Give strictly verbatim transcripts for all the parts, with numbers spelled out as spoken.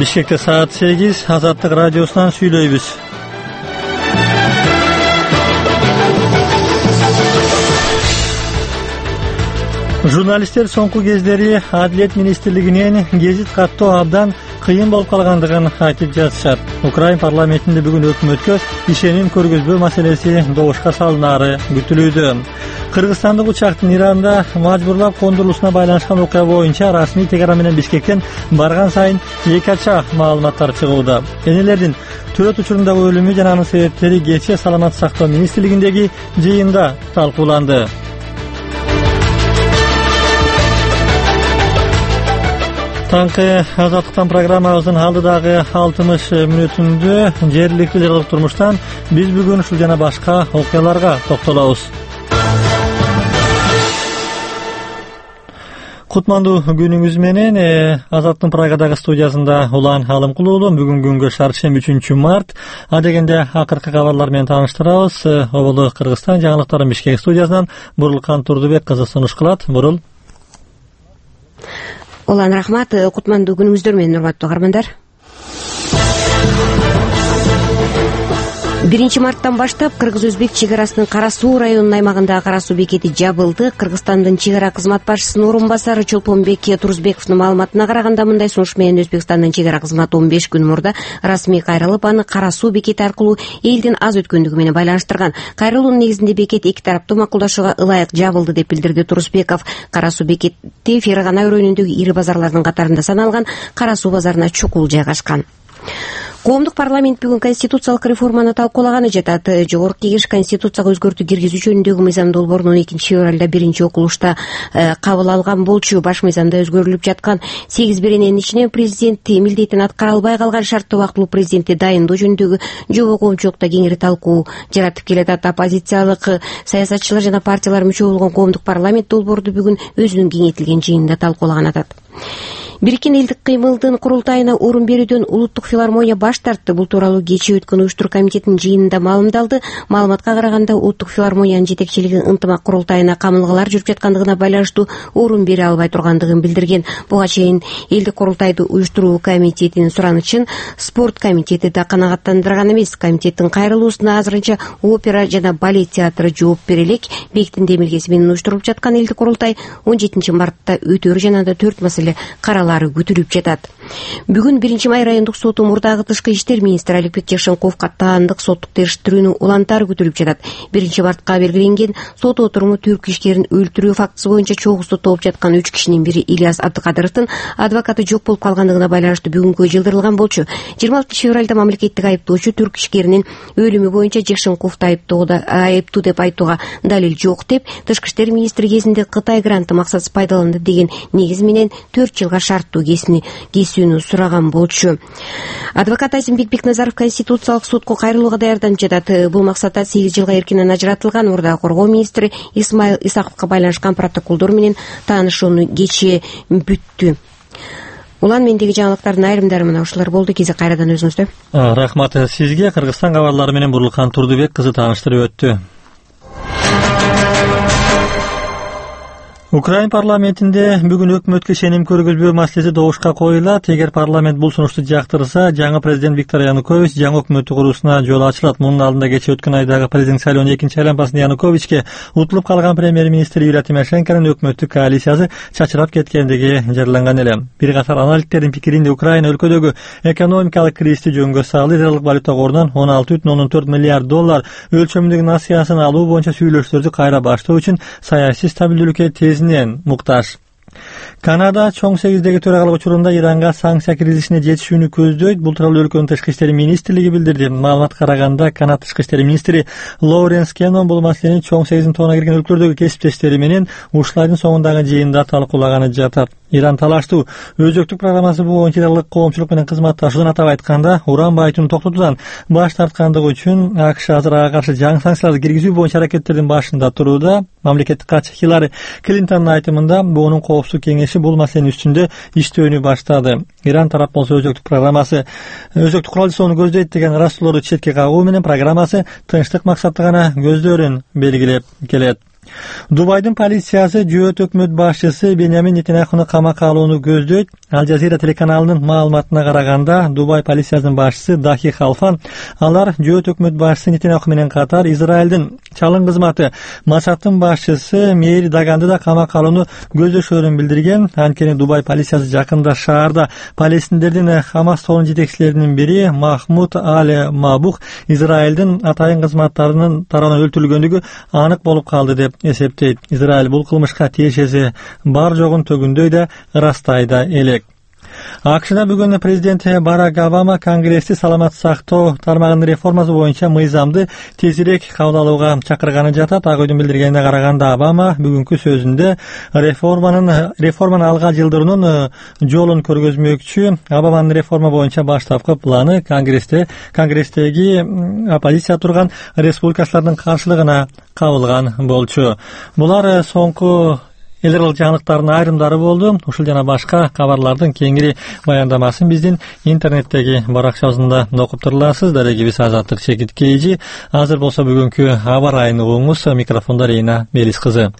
Бишкекте саат сегиз, Азаттык радиосунан сүйлөйбүз. Журналисттер соңку кездери Адилет министрлигинен гезит каттоо абдан кыйын болуп калгандыгын айтып жатышат. Украин парламентинде бүгүн өкмөткө ишеним көргөзбөө маселеси добушка салынары күтүлүүдө. Кыргызстандык учактын Иранда мажбурлап кондурулушуна байланышкан окуя боюнча расмий Тегеран менен Бишкектен барган сайын эки ача маалыматтар чыгууда. Энелердин төрөт учурундагы өлүмү жана анын себептери кечээ саламаттык сактоо министрлигиндеги жыйында талкууланды. Таңкы Азаттыктан программабыздын алдыдагы алтымыш мүнөтүндө жергиликтүү жаралык турмуштан биз бүгүн ушул жана башка окуяларга токтолобуз. Кутмандуу күнүңүз менен. Азаттын Прагадагы студиясында Улан Алымкулуулу. Бүгүнкү күнгө шаршемби үчүнчү март. Адегенде акыркы кабарлар менен тааныштырабыз. Оболу Кыргызстан жаңылыктарын Бишкек студиясынан Бурулкан Турдубек кызы сунуш кылат. Бурул. Улан, рахмат. Кутмандуу күнүңүздөр менен, урматтуу каармандар. биринчи марттан баштап Кыргыз-Өзбек чек арасынын Кара Суу районунун аймагындагы Кара Суу бекети жабылды. Кыргызстандын чек ара кызмат башчысынын орун басары Чолпонбек Турузбековдун маалыматына караганда, мындай сунуш менен Өзбекстандын чек ара кызматы он беш күн мурда расмий кайрылып, аны Кара Суу бекети аркылуу элдин аз өткөндүгү менен байланыштырган. Кайрылуунун негизинде бекет эки тараптуу макулдашууга ылайык жабылды деп билдирди Турузбеков. Кара Суу бекети Фергана өрөөнүндөгү ири базарлардын катарында саналган Кара Суу базарына чукул жайгашкан. Коомдук парламент бүгүн конституциялык реформаны талкуулаганы жатат. Жогорку Кеңеш конституцияга өзгөртүү киргизүү жөнүндөгү мыйзам долбоорун он экинчи февралда биринчи окулушта кабыл алган болчу. Баш мыйзамда өзгөрүлүп жаткан сегиз берененин ичинен президент милдетин аткара албай калган шарттуу убактылуу президентти дайындоо жөнүндөгү жобо коомчулукта кеңири талкуу жаратып келатат. Оппозициялык саясатчылар жана партиялар мүчө болгон коомдук парламент долбоорду бүгүн өзүнүн кеңейтилген жыйынында талкуулаган атат. Бириккен элдик кыймылдын курултайына орун берүүдөн Улуттук филармония баш тартты. Бул тууралуу кечээ өткөн уюштуруу комитетинин жыйынында маалымдалды. Маалыматка караганда, Улуттук филармониянын жетекчилиги ынтымак курултайына камылгалар жүрүп жаткандыгына байланыштуу орун бере албай тургандыгын билдирген. Буга чейин элдик курултайды уюштуруу комитетинин суранычын спорт комитети да канагаттандырган эмес. Комитеттин кайрылуусуна азырынча опера жана балет театры жооп бере элек. Бектин демилгеси менен уюштурулуп жаткан элдик курултай он жетинчи мартта өтөр жана да төрт маселе каралат күтүлүп жатат. Бүгүн биринчи май райондук соту мурдагы тышкы иштер министри Аликбек Жакшенковго таандык соттук териштирүүнүн улантары күтүлүп жатат. биринчи мартка белгиленген сот отуруму түрк ишкерин өлтүрүү фактысы боюнча чогуу соттолуп жаткан үч кишинин бири Ильяс Абдыкадыровдун адвокаты жок болуп калгандыгына байланыштуу бүгүнкү жылдырылган болчу. жыйырма алтынчы февралда мамлекеттик айыптоочу түрк ишкеринин өлүмү боюнча Жакшенковду айыптоодо айыптуу деп айтууга далил жок деп, тышкы иштер министри кезинде Кытай гранты максатсыз пайдаланды деген негиз менен төрт жылга шарттуу кесини кесүүнү сураган болчу. Адвокат Азимбек Бекназаров конституциялык сотко кайрылууга даярданып жатат. Бул максатта сегиз жылга эркинен ажыратылган. Мурда коргоо министри Исмаил Исаковго байланышкан протоколдор менен таанышууну кечээ бүттү. Улан, мендеги жаңылыктардын айрымдары мына ушулар болду. Кезек кайрадан өзүңүздө. Рахмат сизге. Кыргызстан кабарлары менен Бурулкан Турдубек кызы тааныштырып өттү. Украин парламентинде бүгүн өкмөткө ишеним көргөзбөө маселеси добушка коюлат. Эгер парламент бул сунушту жактырса, жаңы президент Виктор Янукович жаңы өкмөттү куруусуна жол ачылат. Мунун алдында кечээ өткөн айдагы президент шайлоонун экинчи айланмасында Януковичке утулуп калган премьер-министр Юлия Тимошенконун өкмөттүк коалициясы чачырап кеткендиги жарыяланган эле. Бир катар аналитиктердин пикиринде, Украина өлкөдөгү экономикалык кризисти жөнгө салды. Идеалдык валюта корунан он алты бүтүн ондон төрт миллиард доллар өлчөмүндөгү насыясын алуу боюнча сүйлөшүүлөрдү кайра баштоо үчүн саясий стабилдүүлүккө тез муктаж. Канада чоң сегиздеги төрагалык учурунда Иранга санкция киргизишине жетишүүнү көздөйт. Бул тууралуу өлкөнүн тышкы иштер министрлиги билдирди. Маалыматка караганда, Канада тышкы иштер министри Лоуренс Кеннон бул маселени чоң сегиздин тобуна кирген өлкөлөрдөгү кесиптештери менен ушул айдын соңундагы жыйында талкуулаганы жатат. Иран талаштуу өзөктүк программасы боюнча идеалдык коомчулук менен кызматташуудан, атап айтканда, уран байытууну токтотуудан баш тарткандыгы үчүн АКШ азыр ага каршы жаңы санкцияларды киргизүү боюнча аракеттердин башында турууда. Мамлекеттик катчы Хиллари Клинтондун айтымында, буунун коопсуздук кеңеши бул маселенин үстүндө иштөөнү баштады. Иран тарап болсо өзөктүк программасы өзөктүк курал жасоону көздөйт деген ырастууларды четке кагуу менен программасы тынчтык максатты гана көздөрүн белгилеп келет. Дубайдын полициясы жөөт өкмөт башчысы Беньямин Нетаньяхуну камакка алууну көздөйт. Ал Жазира телеканалынын маалыматына караганда, Дубай полициясынын башчысы Дахи Халфан алар жөөт өкмөт башчысы Нетаньяху менен катар Израилдин чалым кызматы Масаттын башчысы Мейир Даганды да камакка алууну көздөшөрүн билдирген. Анткени Дубай полициясы жакында шаарда палестиндердин Хамас тобунун жетекчилеринин бири Махмуд Аль Мабух Израилдин атайын кызматтарынын тарабынан өлтүрүлгөндүгү анык болуп калды деп эсептейт. Израиль бул кылмышка тиешеси бар жогун төгүндөй да ырастай да элек. АКШда бүгүн президент Барак Обама Конгрессти саламат сактоо тармагынын реформасы боюнча мыйзамды тезирээк кабыл алууга чакырганы жатат. Ак үйдүн билдиргенине караганда, Обама бүгүнкү сөзүндө реформанын реформаны алга жылдыруунун жолун көргөзмөкчү. Обаманын реформа боюнча баштапкы планы Конгрессте Конгресстеги оппозиция турган республикачылардын каршылыгына кабылган болчу. Булар соңку эл аралык жаңылыктардын айрымдары болду. Ушул жана башка кабарлардын кеңири баяндамасын биздин интернеттеги баракчабызда окуп туруласыз. Дарегибиз Азаттык Чекиткейжи. Азыр болсо бүгүнкү аба ырайын угуңуз. Микрофондо Рейна Мелис кызы.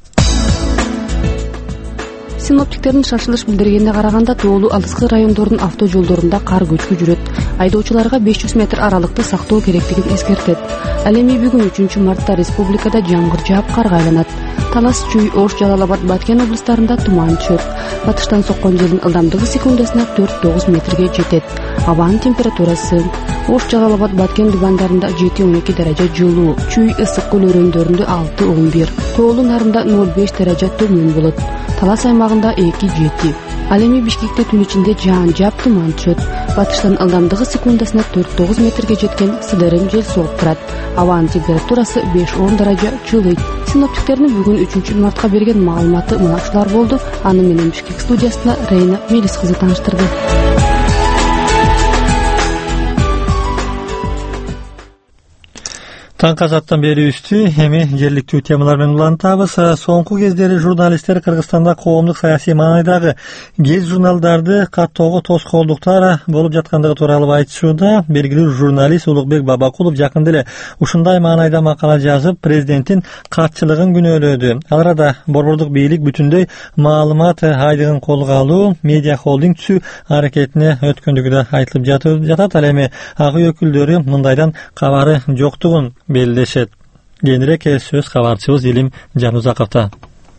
Синоптиктердин шашылыш билдиргенине караганда, тоолуу алыскы райондордун авто жолдорунда кар көчкү жүрөт. Айдоочуларга беш жүз метр аралыкты сактоо керектигин эскертет. Ал эми бүгүн үчүнчү мартта республикада жамгыр жаап карга айланат. Талас, Чүй, Ош, Жалал-Абад, Баткен облустарында туман түшөт. Батыштан соккон желдин ылдамдыгы секундасына төрт-тогуз метрге жетет. Абанын температурасы: Ош, Жалал-Абад, Баткен дубандарында жети-он эки даража жылуу, Чүй, Ысык көл өрөөндөрүндө алты-он бир, Тоолуу нарында ноль беш даража төмөн болот. Талас аймагында эки-жети. Ал эми Бишкекте түн ичинде жаан жаап туман түшөт. Батыштан ылдамдыгы секундасына төрт-тогуз метрге жеткен сыдырым жел соғып турат. Абанын температурасы беш-он даража жылыйт. Синоптиктердин бүгүн үчүнчү мартка берген маалыматы мынашулар болду. Аны менен Бишкек студиясында Рейна Мелис кызы тааныштырды. Таңкы азаттан бери үстү, эми жергиликтүү темалар менен улантабыз. Соңку кездери журналисттер Кыргызстанда коомдук саясий маанайдагы гез журналдарды каттоого тоскоолдуктар болуп жаткандыгы тууралуу айтышууда. Белгилүү журналист Улукбек Бабакулов жакында эле ушундай маанайда макала жазып, президенттин катчылыгын күнөөлөдү. Ал арада борбордук бийлик бүтүндөй маалымат айдыгын колго алуу, медиа холдинг түзүү аракетине өткөндүгү да айтылып жатат. Ал эми ак үй өкүлдөрү мындайдан кабары жоктугун белдешет. Кийинирээк сөз кабарчыбыз Илим Жанузаковдо.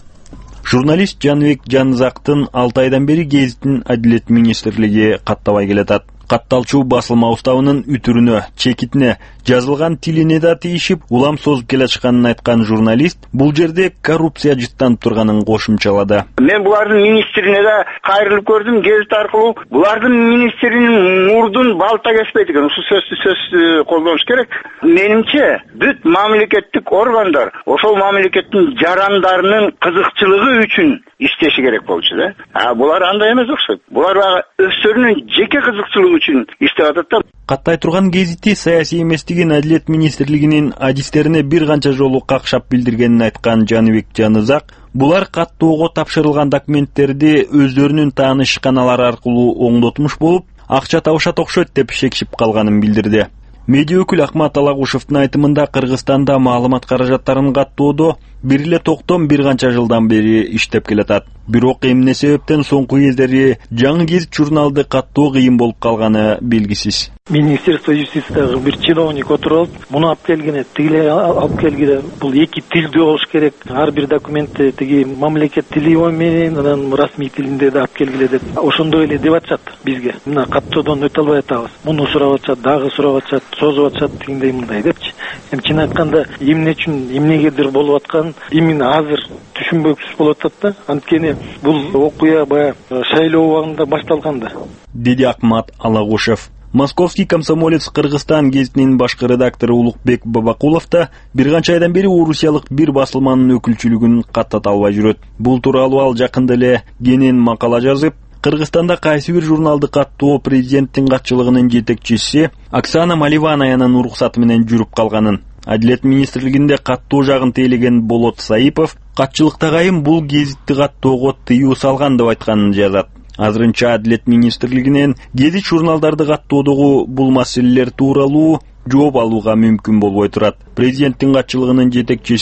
Журналист Жаныбек Жанызактын алты айдан бери гезиттин Адилет министрлиги каттабай келатат. Катталчу басылма уставынын үтүрүнө, чекитине, жазылган тилине да тийишип, улам созуп келе жатканын айткан журналист бул жерде коррупция жыттанып турганын кошумчалады. Мен булардын министрине да кайрылып көрдүм гезит аркылуу. Булардын министринин мурдун балта кеспейт экен. Ушул сөздү сөз колдонуш керек. Менимче, бүт мамлекеттик органдар ошол мамлекеттин жарандарынын кызыкчылыгы үчүн иштеши керек болчу да. А булар андай эмес окшойт. Булар өздөрүнүн жеке кызыкчылыгы үчүн иштеп атат да. Каттай турган гезити саясий эместигин Адилет министрлигинин адистерине бир канча жолу какшап билдиргенин айткан Жаныбек Жанызак, булар каттоого тапшырылган документтерди өздөрүнүн тааныш каналары аркылуу оңдотмуш болуп, акча табышат окшойт деп шекшип калганын билдирди. Медиа өкүл Ахмат Алагушевдин айтымында Кыргызстанда маалымат каражаттарын каттоодо бир эле токтом бир канча жылдан бери иштеп келатат. Бирок эмне себептен соңку кездери жаңы гезит журналды каттоо кыйын болуп калганы белгисиз. Министерство юстициядагы бир чиновник отуруп алып, муну алып келгене, тигиле алып келгене, бул эки тилдүү болуш керек. Ар бир документти тиги мамлекет тили менен, анан расмий тилинде да алып келгиле деп, ошондой эле деп атышат бизге. Мына каттоодон өтө албай атабыз. Муну сурап атышат, дагы сурап атышат, созуп атышат, тигиндей мындай депчи. Эми чын айтканда, эмне үчүн, эмнегедир болуп аткан, именно азыр түшүнбөксүз болуп атат да. Анткени бул окуя баягы шайлоо убагында башталган да. Деди Ахмат Алагушев. Московский комсомолец Кыргызстан гезитинин башкы редактору Улукбек Бабакулов да бир канча айдан бери орусиялык бир басылманын өкүлчүлүгүн каттата албай жүрөт. Бул тууралуу ал жакында эле кенен макала жазып, Кыргызстанда кайсы бир журналды каттоо президенттин катчылыгынын жетекчиси Оксана Маливанаянын уруксаты менен жүрүп калганын, Адилет министрлигинде каттоо жагын тейлеген Болот Саипов катчылыктагайым бул гезитти каттоого тыюу салган деп айтканын жазат. Азырынча Адилет министрлигинен гезит журналдарды каттоодогу бул маселелер тууралуу жооп алууга мүмкүн болбой турат. Президенттин катчылыгынын жетекчиси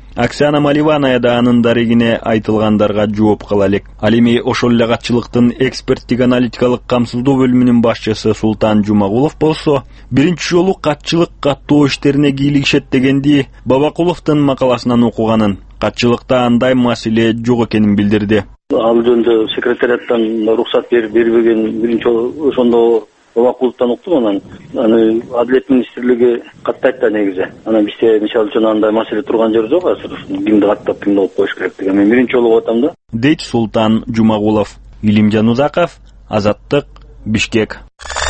Оксана Маливаная да анын дарегине айтылгандарга жооп кыла элек. Ал эми ошол эле катчылыктын эксперттик аналитикалык камсыздоо бөлүмүнүн башчысы Султан Жумагулов болсо, биринчи жолу катчылык каттоо иштерине кийлигишет дегенди Бабакуловдун макаласынан окуганын, катчылыкта андай маселе жок экенин билдирди. Ал жөнүндө секретариаттан уруксат берип бербеген биринчи ошондо Бабакуловдон уктум, анан аны Адилет министрлиги каттайт да негизи. Анан бизде мисалы үчүн андай маселе турган жер жок азыр. Кимди каттап, кимди алып коюш керек деген. Мен биринчи жолу атам да. Дейт Султан Жумагулов. Илимжан Узаков, Азаттык, Бишкек.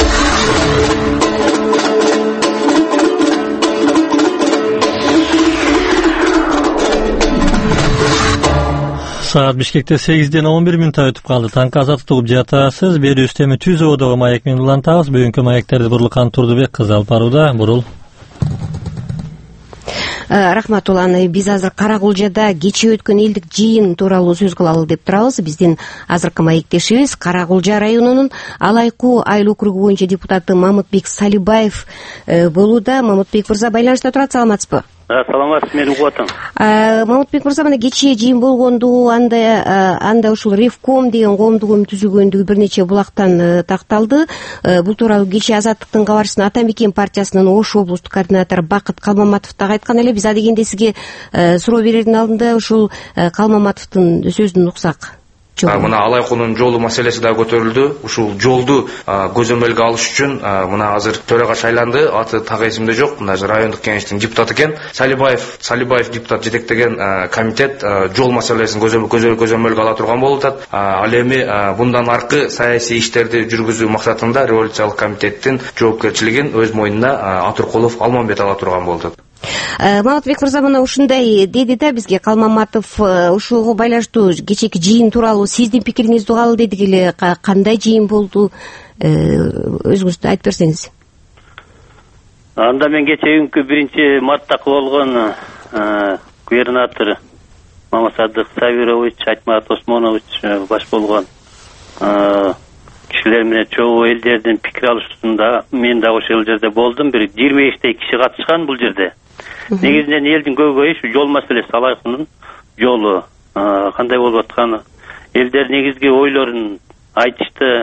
Saat Bişkek'te сегизден он бир минутта өтүп калды. Таңкы азаттык угуп жатасыз. Бери үстөмө Түзөөдөгү маек менен улантабыз. Бүгүнкү маектерди Бурлукан Турдубек кызы алып барууда. Бурул. Рахматулланы, биз азыр Каракулжада кечээ өткөн элдик жыйын тууралуу сөз кылалы деп турабыз. Биздин азыркы маектешибиз Каракулжа районунун Алайкуу айыл округу боюнча депутаты Мамытбек Салибаев болууда. Мамытбек мырза байланышта турат, саламатсызбы? Саламатсыз, мен угуп атам. Мамытбек мырза, мына кечээ жыйын болгондугу, анда анда ушул Ревком деген коомдук өкүм түзүлгөндүгү бир нече булактан такталды. Бул тууралуу кечээ Азаттыктын кабарчысын Атамекен партиясынын Ош облустук координатору Бакыт Калмаматов да айткан эле. Биз адегенде сизге суроо берердин алдында ушул Калмаматовдун сөзүн уксак. Мына Алайкуунун жолу маселеси да көтөрүлдү. Ушул жолду көзөмөлгө алыш үчүн мына азыр төрага шайланды. Аты так эсимде жок. Мына райондук кеңештин депутаты экен. Салибаев, Салибаев депутат жетектеген комитет жол маселесин көзөмөлгө ала турган болуп атат. Ал эми bundan аркы саясий иштерди жүргүзүү максатында революциялык комитеттин жоопкерчилигин өз мойнуна Атуркулов Алмамбет ала турган болуп атат. Мамытбек мырза мына ушундай деди да бизге Калмаматов. Ушуга байланыштуу кечээки жыйын тууралуу сиздин пикириңизди угалы дедик эле. Кандай жыйын болду? Өзүңүз айтып берсеңиз. Анда мен кечээкү биринчи мартта болгон губернатор Мамасадык Сабирович, Айтмат Осмонович баш болгон кишилер менен чогуу элдердин пикир алышуусунда мен да ошол жерде болдум. Бир жыйырма бештей киши катышкан бул жерде. Негизинен элдин көйгөйү ушу жол маселеси, Алайкуунун жолу кандай болуп атканы. Элдер негизги ойлорун айтышты.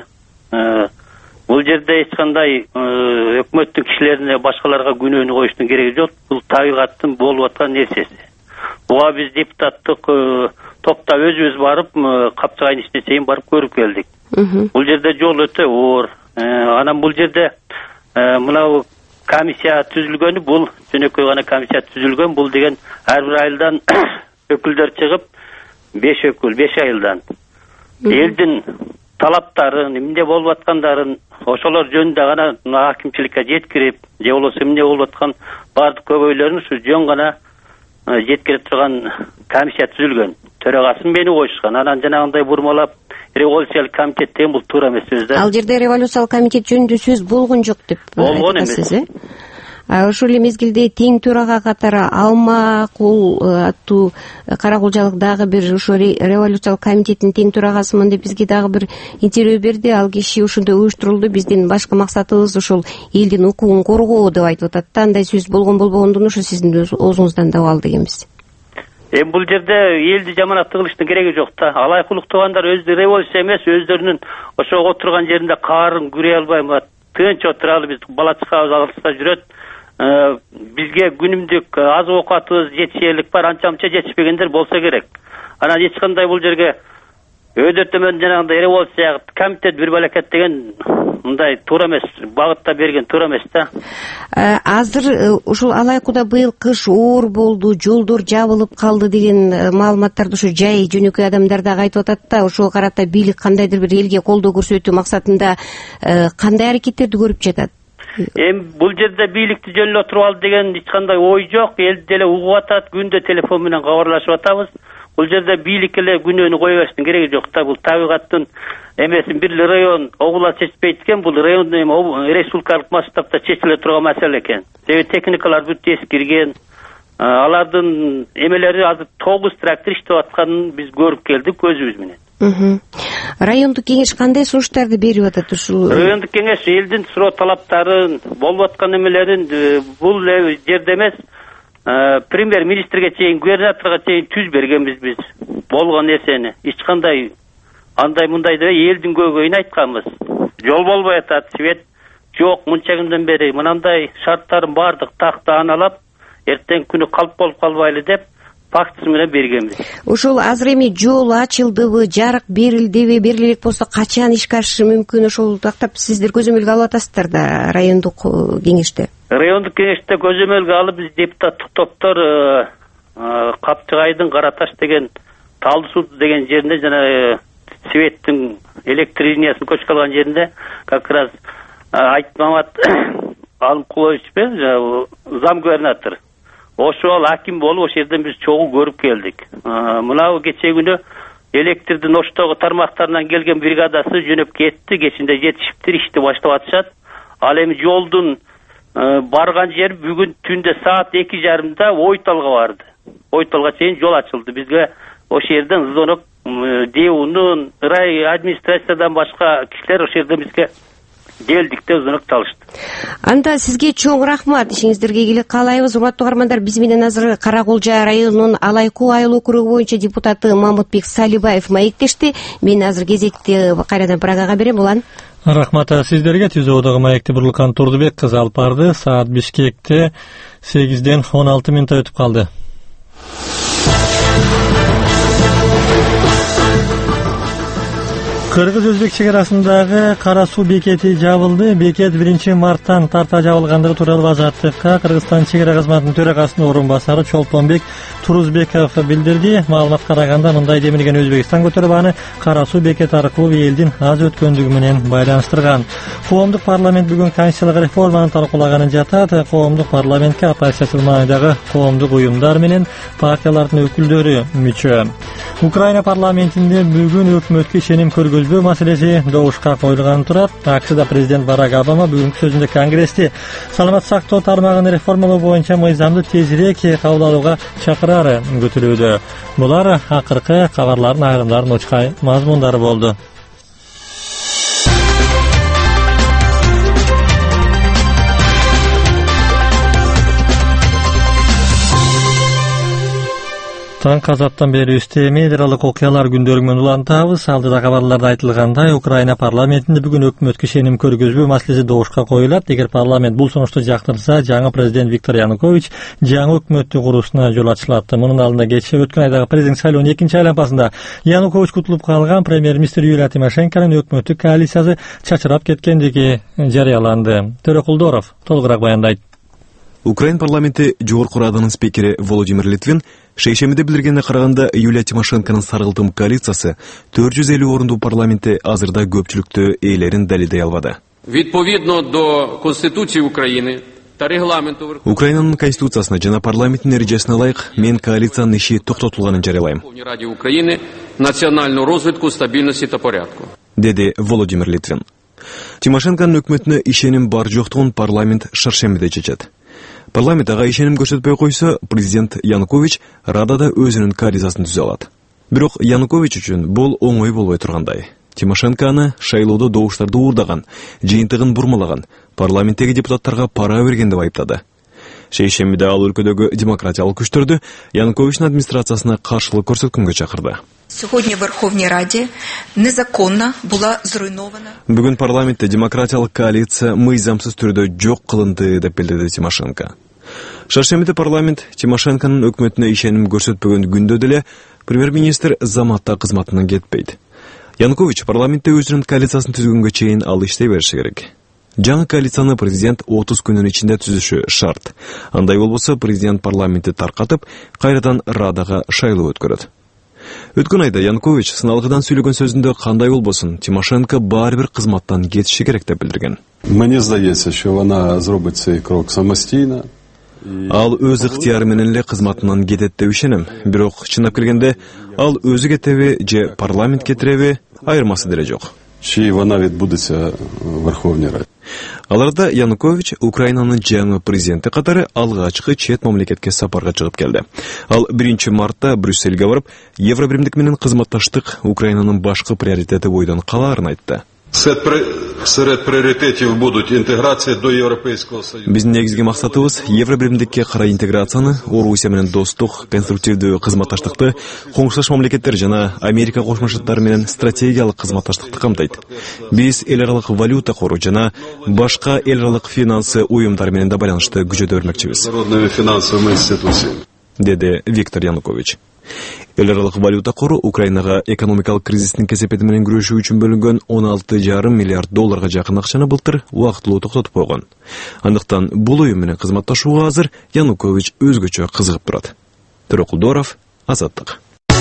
Бул жерде эч кандай өкмөттүн кишилерине башкаларга күнөөнү коюштун кереги жок. Бул табигаттын болуп аткан нерсеси. Буга биз депутаттык топта өзүбүз барып, Капчыгайдын ичине чейин барып көрүп келдик. Бул жерде жол өтө оор. Анан бул жерде мына комиссия түзүлгөнү, бул жөнөкөй гана комиссия түзүлгөн. Бул деген ар бир айылдан өкүлдөр чыгып, беш өкүл, беш айылдан элдин талаптарын, эмне болуп аткандарын ошолор жөнүндө гана акимчиликке жеткирип, же болбосо эмне болуп аткан бардык көйгөйлөрүн ушу жөн гана жеткире турган комиссия түзүлгөн. Төрагасын мени коюшкан. Анан жанагындай бурмалап революциялык комитет деген бул туура эмес сөз да. Ал жерде революциялык комитет жөнүндө сөз болгон жок деп айтасыз, э? Ошол эле мезгилде тең төрага катары Алмакул аттуу Каракулжалык дагы бир ошо революциялык комитеттин тең төрагасымын деп бизге дагы бир интервью берди. Ал киши ушундай уюштурулду. Биздин башкы максатыбыз ушул элдин укугун коргоо деп айтып атат да. Андай сөз болгон болбогондугун ошо сиздин оозуңуздан да угалы дегенбиз. Эми бул жерде элди жаманат кылыштын кереги жок да. Алайкулук туугандар өзү революция эмес, өздөрүнүн ошо отурган жеринде каарын күрөй албай тынч отуралы, биз бала чакабыз алыста жүрөт. Бизге күнүмдүк аз оокатыбыз жетишерлик бар, анча мынча жетишпегендер болсо керек. Анан эч кандай бул жерге өйдө төмөн жанагындай революция комитет бир балакет деген мындай туура эмес, багытта берген туура эмес да. Азыр ушул Алайкууда быйыл кыш оор болду, жолдор жабылып калды деген маалыматтарды ушу жай жөнөкөй адамдар дагы айтып атат да. Ошого карата бийлик кандайдыр бир элге колдоо көрсөтүү максатында кандай аракеттерди көрүп жатат? Эми бул жерде бийликти жөн эле отуруп алды деген эч кандай ой жок. Эл деле угуп атат, күндө телефон менен кабарлашып атабыз. Бул жерде бийлик эле күнөөнү кое бериштин кереги жок да. Бул табигаттын эмесин бир район огула чечпейт экен. Бул район республикалык масштабта чечиле турган маселе экен. Себеби техникалар бүт эскирген. Алардын эмелери азыр тогуз трактор иштеп атканын биз көрүп келдик көзүбүз менен. Райондук кеңеш кандай сунуштарды берип атат ушул? Райондук кеңеш элдин суроо талаптарын, болуп аткан эмелерин бул жерде эмес, премьер министрге чейин, губернаторго чейин түз бергенбиз биз болгон нерсени. Эч кандай андай мындай деп элдин көйгөйүн айтканбыз. Жол болбой атат, свет жок, мынча күндөн бери мынандай шарттарын бардык такта аналап, эртең күнү калп болуп калбайлы деп фактысы менен бергенбиз. Ошол азыр эми жол ачылдыбы, жарык берилдиби, бериле элек болсо качан ишке ашышы мүмкүн? Ошол тактап сиздер көзөмөлгө алып атасыздар да райондук кеңеште. Райондук кеңеште көзөмөлгө алып биз депутаттык топтор Капчыгайдын Караташ деген Талды суу деген жеринде жана светтин электр линиясын көчүп калган жеринде как раз Айтмамат Алымкуловичпи, зам губернатор, ошол аким болуп, ошол жерден биз чогуу көрүп келдик. Мынау кече күнү электрдин Оштогу тармактарынан келген бригадасы жөнөп кетти, кечинде жетишиптир, ишти баштап атышат. Ал эми жолдун барган жер бүгүн түндө саат эки жарымда Ойталга барды. Ойталга чейин жол ачылды. Бизге ошол жерден звонок Деунун, рай администрациядан башка кишилер ошол жерден бизге келдик деп звонок талышты. Анда сизге чоң рахмат, ишиңиздерге ийгилик каалайбыз. Урматтуу угармандар, биз менен азыр Кара-Кулжа районунун Алайкуу айыл округу боюнча депутаты Мамытбек Салибаев маектешти. Мен азыр кезекти кайрадан Прагага берем. Улан. Рахмат сиздерге. Түзөөдөгү маекти Бурлукан Турдубек кызы алып барды. Саат Бишкекте сегизден он алты мүнөт өтүп калды. Кыргыз-Өзбек чегарасындагы Кара суу бекети жабылды. Бекет биринчи марттан тарта жабылгандыгы тууралуу Азаттыкка Кыргызстан чегара кызматынын төрагасынын орун басары Чолпонбек Турузбеков билдирди. Маалыматка караганда мындай демилген: Өзбекстан көтөрүп аны Кара суу бекети аркылуу элдин аз өткөндүгү менен байланыштырган. Коомдук парламент бүгүн конституциялык реформаны талкуулаганын жатат. Коомдук парламентке оппозициячыл маанидагы коомдук уюмдар менен партиялардын өкүлдөрү мүчө. Украина парламентинде бүгүн өкмөткө ишеним көргөзбөө маселеси добушка коюлган турат. АКШда президент Барак Обама бүгүнкү сөзүндө Конгрессти саламаттык сактоо тармагын реформалоо боюнча мыйзамды тезирээк кабыл алууга чакырары күтүлүүдө. Булар акыркы кабарлардын айрымдарын очкай мазмундары болду. Таң азаттан бери үстө медиалык окуялар күндөрү менен улантабыз. Алдыда кабарларда айтылгандай, Украина парламентинде бүгүн өкмөткө ишеним көргөзбөө маселеси добушка коюлат. Эгер парламент бул сунушту жактырса, жаңы президент Виктор Янукович жаңы өкмөттү курушуна жол ачылат. Мунун алдында кечээ өткөн айдагы президент шайлоонун экинчи айланпасында Янукович кутулуп калган премьер-министр Юлия Тимошенконун өкмөттүк коалициясы чачырап кеткендиги жарыяланды. Төрөкулдоров толугураак баяндайт. Украин парламенти жогорку Раданын спикери Володимир Литвин шейшемиде билдиргенине караганда, Юлия Тимошенконун сарылтым коалициясы төрт жүз элүү орундуу парламентте азырда көпчүлүктү ээлерин далилдей албады. Відповідно до Конституції України та регламенту Украинанын конституциясына жана парламенттин эрежесине ылайык мен коалициянын иши токтотулганын жарыялайм. Ради України національну розвитку, стабільності та порядку. Деди Володимир Литвин. Тимошенконун өкмөтүнө ишеним бар жоктугун парламент шаршембиде чечет. Парламент ага ишеним көрсөтпөй койсо, президент Янукович Радада өзүнүн коалициясын түзө алат. Бирок Янукович үчүн бул оңой болбой тургандай. Тимошенко аны шайлоодо добуштарды уурдаган, жыйынтыгын бурмалаган, парламенттеги депутаттарга пара берген деп айыптады. Шейшембиде ал өлкөдөгү демократиялык күчтөрдү Януковичтин администрациясына каршылык көрсөткөнгө чакырды. Сьогодні в Верховній Раді незаконно була зруйнована. Бүгүн парламентте демократиялык коалиция мыйзамсыз түрдө жок кылынды деп билдирди Тимошенко. Шаршембиде парламент Тимошенконун өкмөтүнө ишеним көрсөтпөгөн күндө деле премьер-министр заматта кызматынан кетпейт. Янукович парламентте өзүнүн коалициясын түзгөнгө чейин ал иштей бериши керек. Жаңы коалицияны президент отуз күнүн ичинде түзүшү шарт. Андай болбосо президент парламентти таркатып, кайрадан Радага шайлоо өткөрөт. Өткөн айда Янукович сыналгыдан сүйлөгөн сөзүндө кандай болбосун Тимошенко баары бир кызматтан кетиши керек деп билдирген. Мне здається, що вона зробить цей крок самостійно. Ал өз ыктыяры менен эле кызматынан кетет деп ишенем. Бирок чындап келгенде ал өзү кетеби же парламент кетиреби, айырмасы деле жок. Чи вона відбудеться в Верховній Раді. Аларда Янукович Украинанын жаңы президенти катары алгачкы чет мамлекетке сапарга чыгып келди. Ал биринчи мартта Брюссельге барып, Евробиримдик менен кызматташтык Украинанын башкы приоритети бойдон калаарын айтты. Серед приоритетів будуть інтеграція до Європейського Союзу. Биздин негизги максатыбыз Евробиримдикке карай интеграцияны, Орусия менен достук, конструктивдүү кызматташтыкты, коңшулаш мамлекеттер жана Америка Кошмо Штаттары менен стратегиялык кызматташтыкты камтайт. Биз эл аралык валюта кору жана башка эл аралык финансы уюмдары менен да байланышты күчөтө бермекчибиз. Международными финансовыми институциями. Деди Виктор Янукович. Эл аралык валюта кору Украинага экономикалык кризистин кесепети менен күрөшүү үчүн бөлүнгөн он алты жарым миллиард долларга жакын акчаны былтыр убактылуу токтотуп койгон. Андыктан бул уюм менен кызматташууга азыр Янукович өзгөчө кызыгып турат. Төрөкулдоров, Азаттык.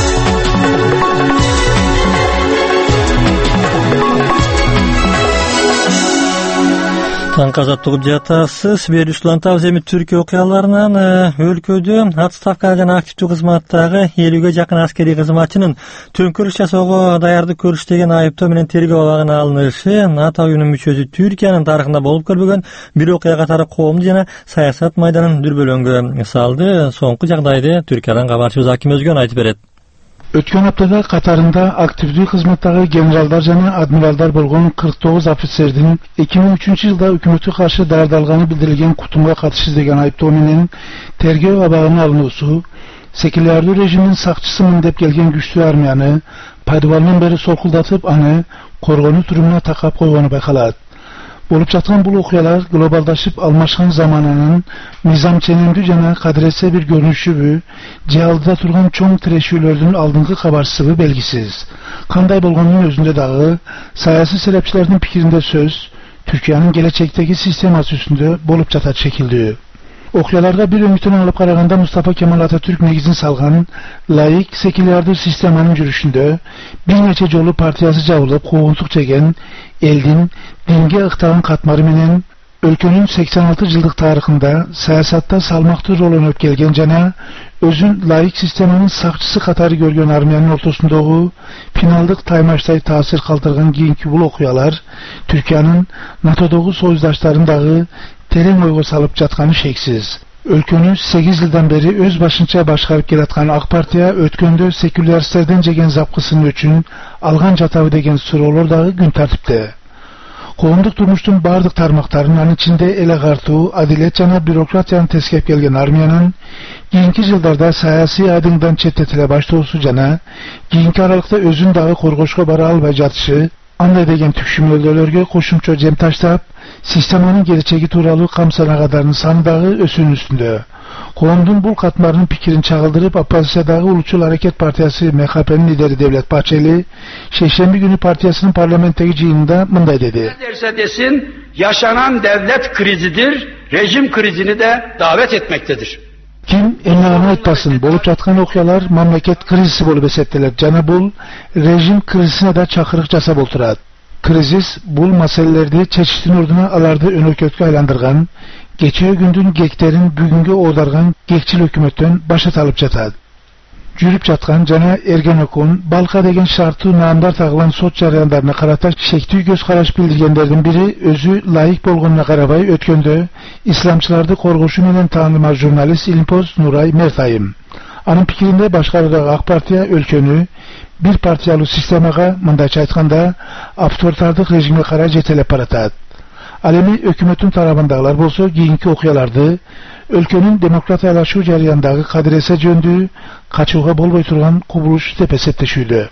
Таңкы азаттык угуп жатасыз. Берүслан Тавземи Түркия окуяларынан өлкөдө отставкага жана активдүү кызматтагы элүүгө жакын аскерий кызматчынын төңкөрүш жасоого даярдык көрүш деген айыптоо менен тергөө абагына алынышы НАТО уюмунун мүчөсү Түркиянын тарыхында болуп көрбөгөн бир окуя катары коомду жана саясат майданын дүрбөлөңгө салды. Соңку жагдайды Түркиядан кабарчыбыз Аким Өзгөн айтып берет. Өткөн аптада катарында активдүү кызматтагы генералдар жана адмиралдар болгон кырк тогуз офицердин эки миң үчүнчү жылда өкмөткө каршы даярдалганы билдирилген кутумга катышы деген айыптоо менен тергөө абагына алынуусу секулярдуу режимдин сакчысымын деп келген күчтүү армияны пайдыбалдан бери солкулдатып аны коргонуу турумуна такап койгону байкалат. Болуп жаткан бул окуялар глобалдашып алмашкан замананын мыйзам ченемдүү жана кадыресе бир көрүнүшүбү, же алдыда турган чоң тирешүүлөрдүн алдыңкы кабарчысыбы белгисиз. Кандай болгондун өзүндө дагы саясий серепчилердин пикиринде сөз Түркиянын келечектеги системасы үстүндө болуп жатат шекилдүү. Окуяларга бир үмүтүн алып караганда Мустафа Кемал Ататүрк негизин салган лайык секулярдуу системанын жүрүшүндө бир нече жолу партиясы жабылып куугунтук жеген элдин динге ыктаган катмары менен өлкөнүн сексен алты жылдык тарыхында саясатта салмактуу рол өнөп келген жана өзүн лайык системанын сакчысы катары көргөн армиянын ортосундогу финалдык таймаштай таасир калтырган кийинки бул окуялар Түркиянын НАТОдогу союздаштарын дагы терең ойго салып жатканы шексиз. Өлкөнү сегиз жылдан бери өз башынча башкарып келаткан ак партия өткөндө секуляристтерден жеген запкысын үчүн алган жатабы деген суроолор дагы күн тартипте. Коомдук турмуштун бардык тармактарын, анын ичинде эл агартуу, адилет жана бюрократияны тескеп келген армиянын кийинки жылдарда саясий айдыңдан четтетиле баштоосу жана кийинки аралыкта өзүн дагы коргошко бара албай жатышы андай деген түкшүмөлдөргө кошумча жем таштап, системанын келечеги тууралуу кам санагандардын саны дагы өсүүнүн үстүндө. Коомдун бул катмарынын пикирин чагылдырып, оппозициядагы Улутчул аракет партиясы эм ха п'нин лидери Девлет Бачели шейшемби күнү партиясынын парламенттеги жыйынында мындай деди. Derse desin, yaşanan devlet krizidir, rejim krizini de davet etmektedir. Ким эмне айтпасын, болуп жаткан окуялар мамлекет кризиси болуп эсептелет жана бул режим кризисине да чакырык жасап отурат. Кризис бул маселелерди чечиштин ордуна аларды өнөкөткө айландырган, кечээ күндүн кектерин бүгүнгө оодарган кекчил өкмөттөн башат алып жатат. Жүрүп жаткан жана Эргенекон, Балка деген шарттуу наамдар тагылган сот жарыяндарына карата шектүү көз караш билдиргендердин бири өзү лайык болгонуна карабай өткөндө исламчыларды коргошу менен таанымал журналист Илимпоз Нурай Мертайым. Анын пикиринде башкаруудагы ак партия өлкөнү бир партиялуу системага, мындайча айтканда, авторитардык режимге карай жетелеп баратат. Ал эми өкмөттүн тарабындагылар болсо кийинки окуяларды өлкөнүн демократиялашуу жарыяндагы кадыресе жөндүү качууга болбой турган кубулуш деп эсептешүүдө.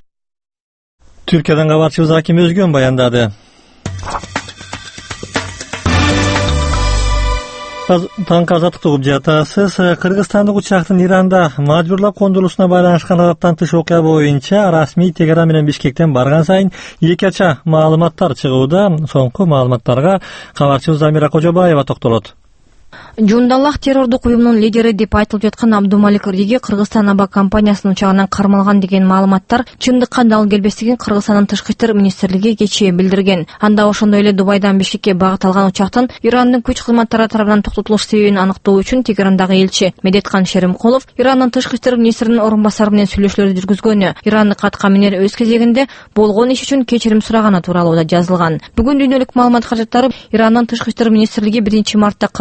Түркиядан кабарчыбыз Аким Өзгөн баяндады. Таңкы азаттыкты угуп жатасыз. Кыргызстандык учактын Иранда мажбурлап кондурулушуна байланышкан адаттан тыш окуя боюнча расмий Тегеран менен Бишкектен барган сайын эки ача маалыматтар чыгууда. Соңку маалыматтарга кабарчыбыз Замира Кожобаева токтолот. Жундаллах террордук уюмунун лидери деп айтылып жаткан Абдумалик Риги Кыргызстан аба компаниясынын учагынан кармалган деген маалыматтар чындыкка дал келбестигин Кыргызстандын тышкы иштер министрлиги кечээ билдирген. Анда ошондой эле Дубайдан Бишкекке багыт алган учактын Ирандын күч кызматтары тарабынан токтотулуш себебин аныктоо үчүн Тегерандагы элчи Медеткан Шеримкулов Ирандын тышкы иштер министринин орун басары менен сүйлөшүүлөрдү жүргүзгөнү, Ирандык аткаминер өз кезегинде болгон иш үчүн кечирим сураганы тууралуу да жазылган. Бүгүн дүйнөлүк маалымат каражаттары Ирандын тышкы иштер министрлиги биринчи мартта Кыргыз элчи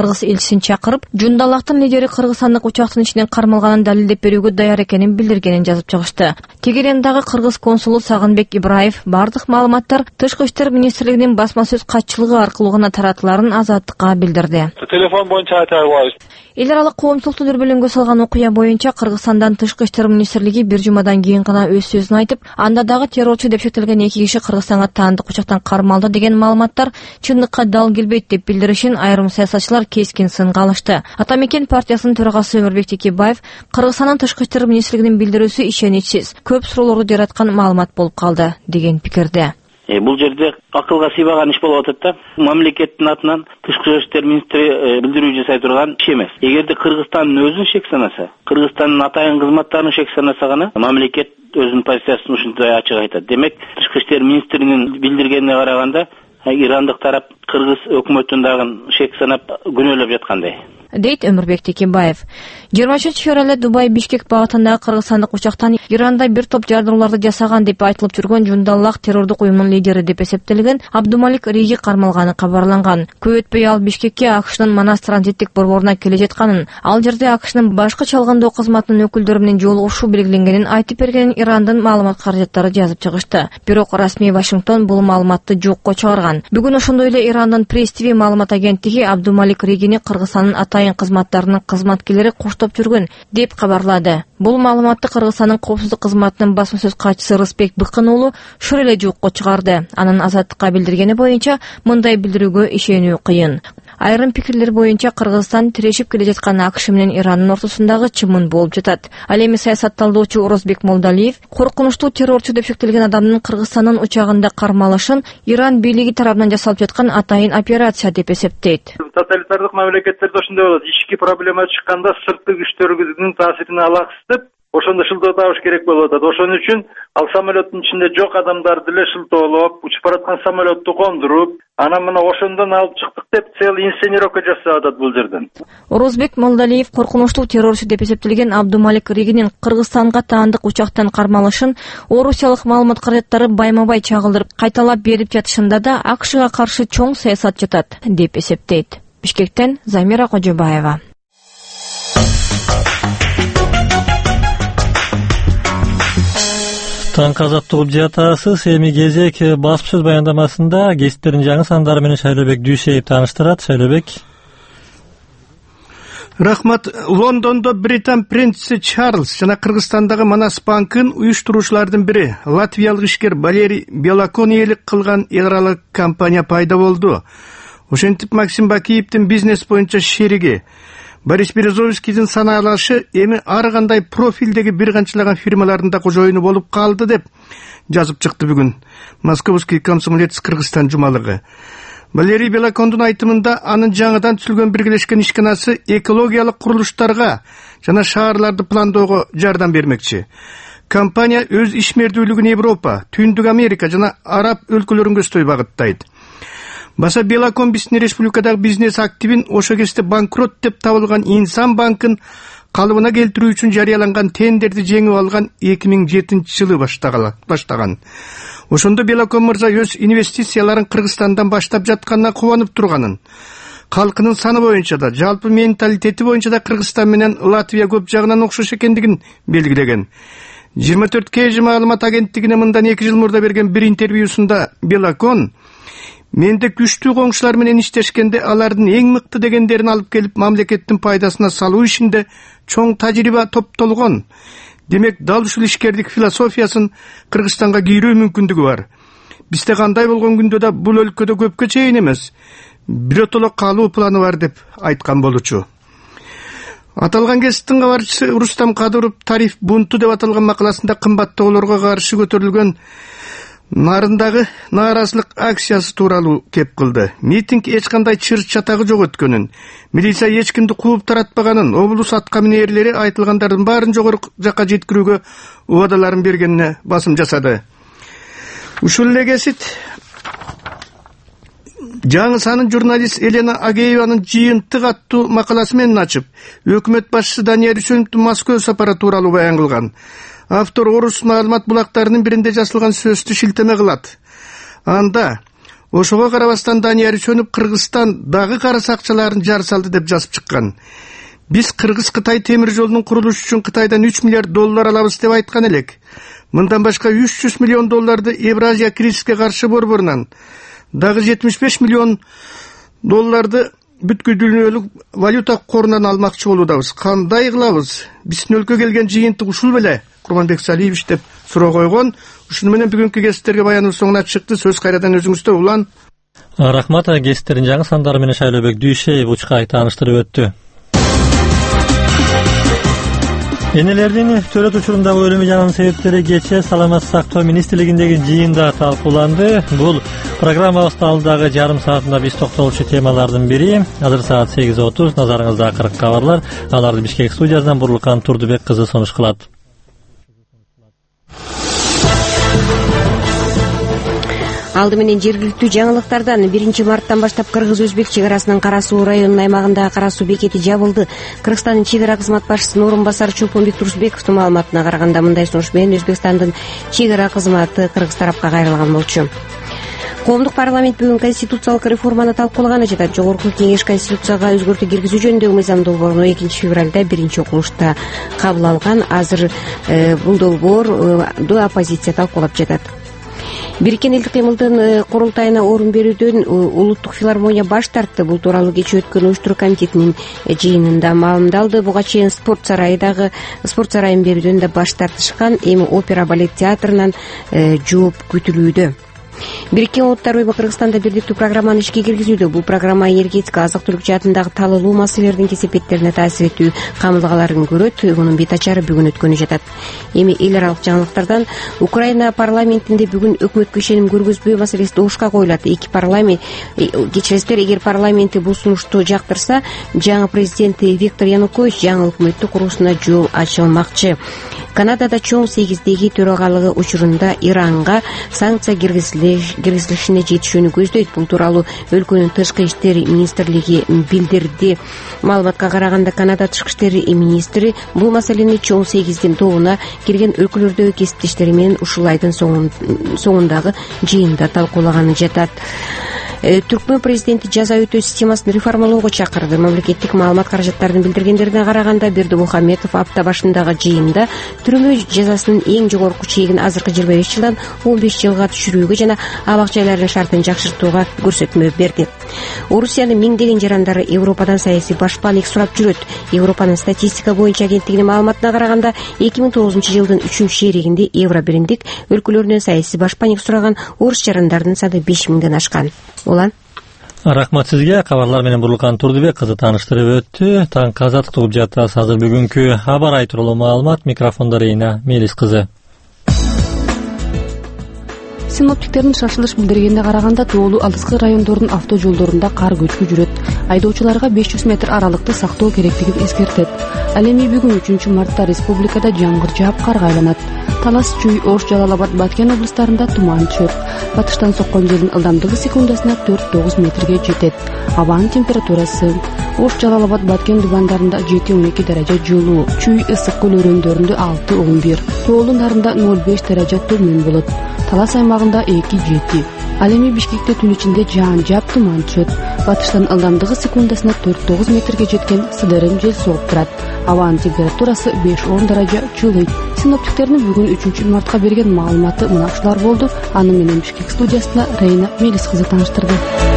элчисин чакырып, Жундаллахтын лидери кыргызстандык учактын ичинен кармалганын далилдеп берүүгө даяр экенин билдиргенин жазып чыгышты. Тегерендагы кыргыз консулу Сагынбек Ибраев бардык маалыматтар Тышкы иштер министрлигинин басма сөз катчылыгы аркылуу гана таратыларын Азаттыкка билдирди. Телефон боюнча айта албайбыз. Эл аралык коомчулукту дүрбөлөңгө салган окуя боюнча Кыргызстандан Тышкы иштер министрлиги бир жумадан кийин гана өз сөзүн айтып, анда дагы террорчу деп шектелген эки киши Кыргызстанга таандык учактан кармалды деген маалыматтар чындыкка дал келбейт деп билдиришин айрым саясатчылар кескин сынга алышты. Ата Мекен партиясынын төрагасы Өмүрбек Текебаев Кыргызстандын Тышкы иштер министрлигинин билдирүүсү ишеничсиз, көп суроолорду жараткан маалымат болуп калды деген пикирде. Э, бул жерде акылга сыйбаган иш болуп атат да. Мамлекеттин атынан Тышкы иштер министри билдирүү жасай турган иш эмес. Эгерде Кыргызстандын өзүн шек санаса, Кыргызстандын атайын кызматтарын шек санаса гана мамлекет өзүнүн позициясын ушундай ачык айтат. Демек, Тышкы иштер министринин билдиргенине караганда, ирандык тарап кыргыз өкмөтүн дагы шек санап күнөөлөп жаткандай, дейт Өмүрбек Текебаев. жыйырма үчүнчү февралда Дубай Бишкек багытындагы кыргызстандык учактан Иранда бир топ жардырууларды жасаган деп айтылып жүргөн Жундаллах террордук уюмунун лидери деп эсептелген Абдумалик Риги кармалганы кабарланган. Көп өтпөй ал Бишкекке АКШнын Манас транзиттик борборуна келе жатканын, ал жерде АКШнын башкы чалгындоо кызматынын өкүлдөрү менен жолугушуу белгиленгенин айтып берген Ирандын маалымат каражаттары жазып чыгышты. Бирок расмий Вашингтон бул маалыматты жокко чыгарган. Бүгүн ошондой эле Ирандын Пресс ти ви маалымат агенттиги Абдумалик Ригини Кыргызстандын атайын кызматтарынын кызматкерлери коштоп жүргөн деп кабарлады. Бул маалыматты Кыргызстандын коопсуздук кызматынын басма сөз катчысы Рысбек Быкын уулу шыр эле жокко чыгарды. Анын Азаттыкка билдиргени боюнча мындай билдирүүгө ишенүү кыйын. Айрым пикирлер боюнча Кыргызстан тирешип келе жаткан АКШ менен Ирандын ортосундагы чымын болуп жатат. Ал эми саясатталуучу Орозбек Молдалиев коркунучтуу террорчу деп шектелген адамдын Кыргызстандын учагында кармалышын Иран бийлиги тарабынан жасалып жаткан атайын операция деп эсептейт. Тоталитардык мамлекеттерде ошондой болот. Ички проблема чыкканда сырткы күчтөрүнүн таасирин алаксытып, ошондо шылтоо табыш керек болуп атат. Ошон үчүн ал самолеттин ичинде жок адамдарды эле шылтоолоп, учуп бараткан самолетту кондуруп, анан мына ошондон алып чыктык деп целый инсценировка жасап атат бул жерден. Орозбек Молдалиев коркунучтуу террорчу деп эсептелген Абдумалик Ригинин Кыргызстанга таандык учактан кармалышын орусиялык маалымат каражаттары байма-бай чагылдырып кайталап берип жатышында да АКШга каршы чоң саясат жатат деп эсептейт. Бишкектен Замира Кожобаева. Таң азаттык жатасыз эми кезек басма сөз баяндамасында кесиптердин жаңы сандары менен Шайлообек Дүйшеев тааныштырат. Шайлообек. Рахмат. Лондондо Британ принци Чарльз жана Кыргызстандагы Манас банкын уюштуруучулардын бири латвиялык ишкер Валерий Белакон ээлик кылган эл аралык компания пайда болду. Ошентип Максим Бакиевдин бизнес боюнча шериги Борис Березовскийдин санаалашы эми ар кандай профилдеги бир канчалаган фирмалардын да кожоюну болуп калды деп жазып чыкты бүгүн Московский комсомолец Кыргызстан жумалыгы. Валерий Белакондун айтымында анын жаңыдан түзүлгөн биргелешкен ишканасы экологиялык курулуштарга жана шаарларды пландоого жардам бермекчи. Компания өз ишмердүүлүгүн Европа, Түндүк Америка жана Араб өлкөлөрүн көздөй багыттайт. Баса Белакон биздин республикадагы бизнес активин ошо кезде банкрот деп табылган Инсан банкын калыбына келтирүү үчүн жарыяланган тендерди жеңип алган эки миң жетинчи жылы баштаган. Ошондо Белакон мырза өз инвестицияларын Кыргызстандан баштап жатканына кубанып турганын, калкынын саны боюнча да, жалпы менталитети боюнча да Кыргызстан менен Латвия көп жагынан окшош экендигин белгилеген. жыйырма төрт кей жи маалымат агенттигине мындан эки жыл мурда берген бир интервьюсунда Белакон менде күчтүү коңшулар менен иштешкенде алардын эң мыкты дегендерин алып келип мамлекеттин пайдасына салуу ишинде чоң тажрыйба топтолгон. Демек, дал ушул ишкердик философиясын Кыргызстанга кийрүү мүмкүндүгү бар. Бизде кандай болгон күндө да бул өлкөдө көпкө чейин эмес, биротоло калуу планы бар деп айткан болчу. Аталган кесиптин кабарчысы Рустам Кадыров тариф бунту деп аталган макаласында кымбаттоолорго каршы көтөрүлгөн нарындагы нааразылык акциясы тууралуу кеп кылды. Митинг эч кандай чыр чатагы жок өткөнүн, милиция эч кимди кууп таратпаганын, облус аткаминерлери айтылгандардын баарын жогору жакка жеткирүүгө убадаларын бергенине басым жасады. Ушул эле кесип жаңы санын журналист Елена Агееванын жыйынтык аттуу макаласы менен ачып, өкмөт башчысы Данияр Үсөновдун Москва сапары тууралуу баян кылган. Автор орус маалымат булактарынын биринде жазылган сөздү шилтеме кылат. Анда Ошого карабастан Данияр Үчөнүп Кыргызстан дагы кара сакчыларын жар салды деп жазып чыккан. Биз Кыргыз-Кытай темир жолунун курулушу үчүн Кытайдан үч миллиард доллар алабыз деп айткан элек. Мындан башка үч жүз миллион долларды Евразия кризиске каршы борборунан, дагы жетимиш беш миллион долларды бүткүл дүйнөлүк валюта корунан алмакчы болуудабыз. Кандай кылабыз? Биздин өлкөгө келген жыйынтык ушул беле? Курманбек Салиевич деп суроо койгон. Ушуну менен бүгүнкү кесиптерге баяныбыз соңуна чыкты. Сөз кайрадан өзүңүздө, Улан. Рахмат. Кесиптердин жаңы сандары менен Шайлообек Дүйшеев учкай тааныштырып өттү. Энелердин төрөт учурундагы өлүмү жанын себептери кечээ Саламаттык сактоо министрлигиндеги жыйында талкууланды. Бул программабызда алдагы жарым саатында биз токтолчу темалардын бири. Азыр саат сегиз отуз. Назарыңызда акыркы кабарлар. Аларды Бишкек студиясынан Бурлукан Турдубек кызы сонуш кылат. Алды менен жергиликтүү жаңылыктардан биринчи марттан баштап Кыргыз-Өзбек чек арасынын Кара Суу районунун аймагындагы Кара Суу бекети жабылды. Кыргызстандын чек ара кызмат башчысынын орун басары Чолпонбек Турузбековдун маалыматына караганда, мындай сунуш менен Өзбекстандын чек ара кызматы кыргыз тарапка кайрылган болчу. Коомдук парламент бүгүн конституциялык реформаны талкуулаганы жатат. Жогорку кеңеш конституцияга өзгөртүү киргизүү жөнүндөгү мыйзам долбоорун экинчи февралда биринчи окулушта кабыл алган. Азыр бул долбоорду оппозиция талкуулап жатат. Бириккен элдик кыймылдын курултайына орун берүүдөн улуттук филармония баш тартты. Бул тууралуу кечээ өткөн уюштуруу комитетинин жыйынында маалымдалды. Буга чейин спорт сарайдагы спорт сарайын берүүдөн да баш тартышкан. Эми опера балет театрынан жооп күтүлүүдө. Бириккен Улуттар уюму Кыргызстанда бирдиктүү программаны ишке киргизүүдө. Бул программа энергетика, азык-түлүк жаатындагы талалуу маселелердин кесепеттерине таасир этүү камылгаларын көрөт. Мунун бет ачары бүгүн өткөнү жатат. Эми эл аралык жаңылыктардан Украина парламентинде бүгүн өкмөткө ишеним көргөзбөө маселеси добушка коюлат. Эки парламент кечиресиздер, эгер парламенти бул сунушту жактырса, жаңы президенти Виктор Янукович жаңы өкмөттү куруусуна жол ачылмакчы. Канадада чоң сегиздеги төрагалыгы учурунда Иранга санкция киргизилишине жетишүүнү көздөйт. Бул тууралуу өлкөнүн тышкы иштер министрлиги билдирди. Маалыматка караганда, Канада тышкы иштер министри бул маселени чоң сегиздин тобуна кирген өлкөлөрдөгү кесиптештери менен ушул айдын соңундагы жыйында талкуулаганы жатат. Түркмөн президенти жаза өтөө системасын реформалоого чакырды. Мамлекеттик маалымат каражаттарын билдиргендерине караганда, Бердимухамедов апта башындагы жыйында түрмө жазасынын эң жогорку чегин азыркы жыйырма беш жылдан он беш жылга түшүрүүгө жана абак жайлардын шартын жакшыртууга көрсөтмө берди. Орусиянын миңдеген жарандары Европадан саясий башпаанек сурап жүрөт. Европанын статистика боюнча агенттигинин маалыматына караганда, эки миң тогузунчу жылдын үчүнчү шеригинде Евро бириндик өлкөлөрүнөн саясий башпаанек сураган орус жарандарынын саны беш миңден ашкан. Улан. Рахмат сизге. Кабарлар менен Бурлукан Турдубек кызы тааныштырып өттү. Таң казат угуп жатасыз. Азыр бүгүнкү абар ай тууралуу маалымат. Микрофондо Рейна Мелис кызы. Синоптиктердин шашылыш билдиргенине караганда, тоолуу алыскы райондордун авто жолдорунда кар көчкү жүрөт. Айдоочуларга беш жүз метр аралыкты сактоо керектигин эскертет. Ал эми бүгүн үчүнчү мартта республикада жамгыр жаап карга айланат. Талас, Чүй, Ош, Жалал-Абад, Баткен облустарында туман түшөт. Батыштан соккон желдин ылдамдыгы секундасына төрт тогуз метрге жетет. Абанын температурасы: Ош, Жалал-Абад, Баткен дубандарында жети он эки даража жылуу, Чүй, ысык көл өрөөндөрүндө алты он бир, тоолуу нарында ноль беш даража төмөн болот. Талас аймагында эки жети. Ал эми Бишкекте түн ичинде жаан жаап туман түшөт. Батыштан ылдамдыгы секундасына төрт тогуз метрге жеткен сыдырым жел сооп турат. Абанын температурасы беш он даража жылыйт. Синоптиктердин бүгүн үчүнчү мартка берген маалыматы мына ушулар болду. Аны менен Бишкек студиясында Рейна Мелис кызы тааныштырды.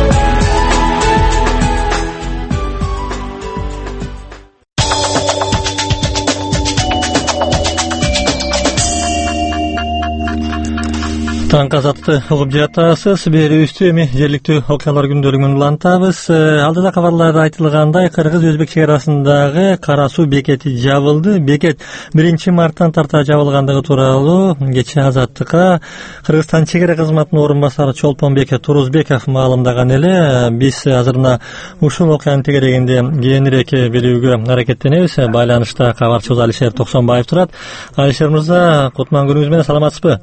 Таң казатты угуп жатасыз. Берүүбүздү эми жергиликтүү окуялар күндөлүгүн улантабыз. Алдыда кабарларда айтылгандай, Кыргыз-Өзбек чек арасындагы Кара Суу бекети жабылды. Бекет биринчи марттан тарта жабылгандыгы тууралуу кечээ Азаттыкка Кыргызстан чек ара кызматынын орун басары Чолпонбек Турузбеков маалымдаган эле. Биз азыр мына ушул окуянын тегерегинде кийинирээк берүүгө аракеттенебиз. Байланышта кабарчыбыз Алишер Токсонбаев турат. Алишер мырза, кутман күнүңүз менен, саламатсызбы?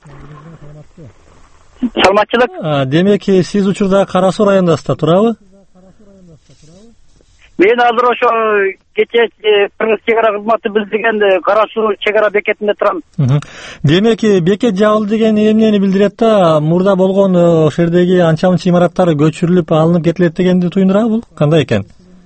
Саламатчылык. Демек, сиз учурда Кара Суу районундасыз, туурабы? Мен азыр ошо кечээ Кыргыз чек ара кызматы билдирген Кара Суу чек ара бекетинде турам. Демек бекет жабылды деген эмнени билдирет да? Мурда болгон ошол жердеги анча мынча имараттар көчүрүлүп алынып кетилет дегенди туюндурабы бул? Кандай экен?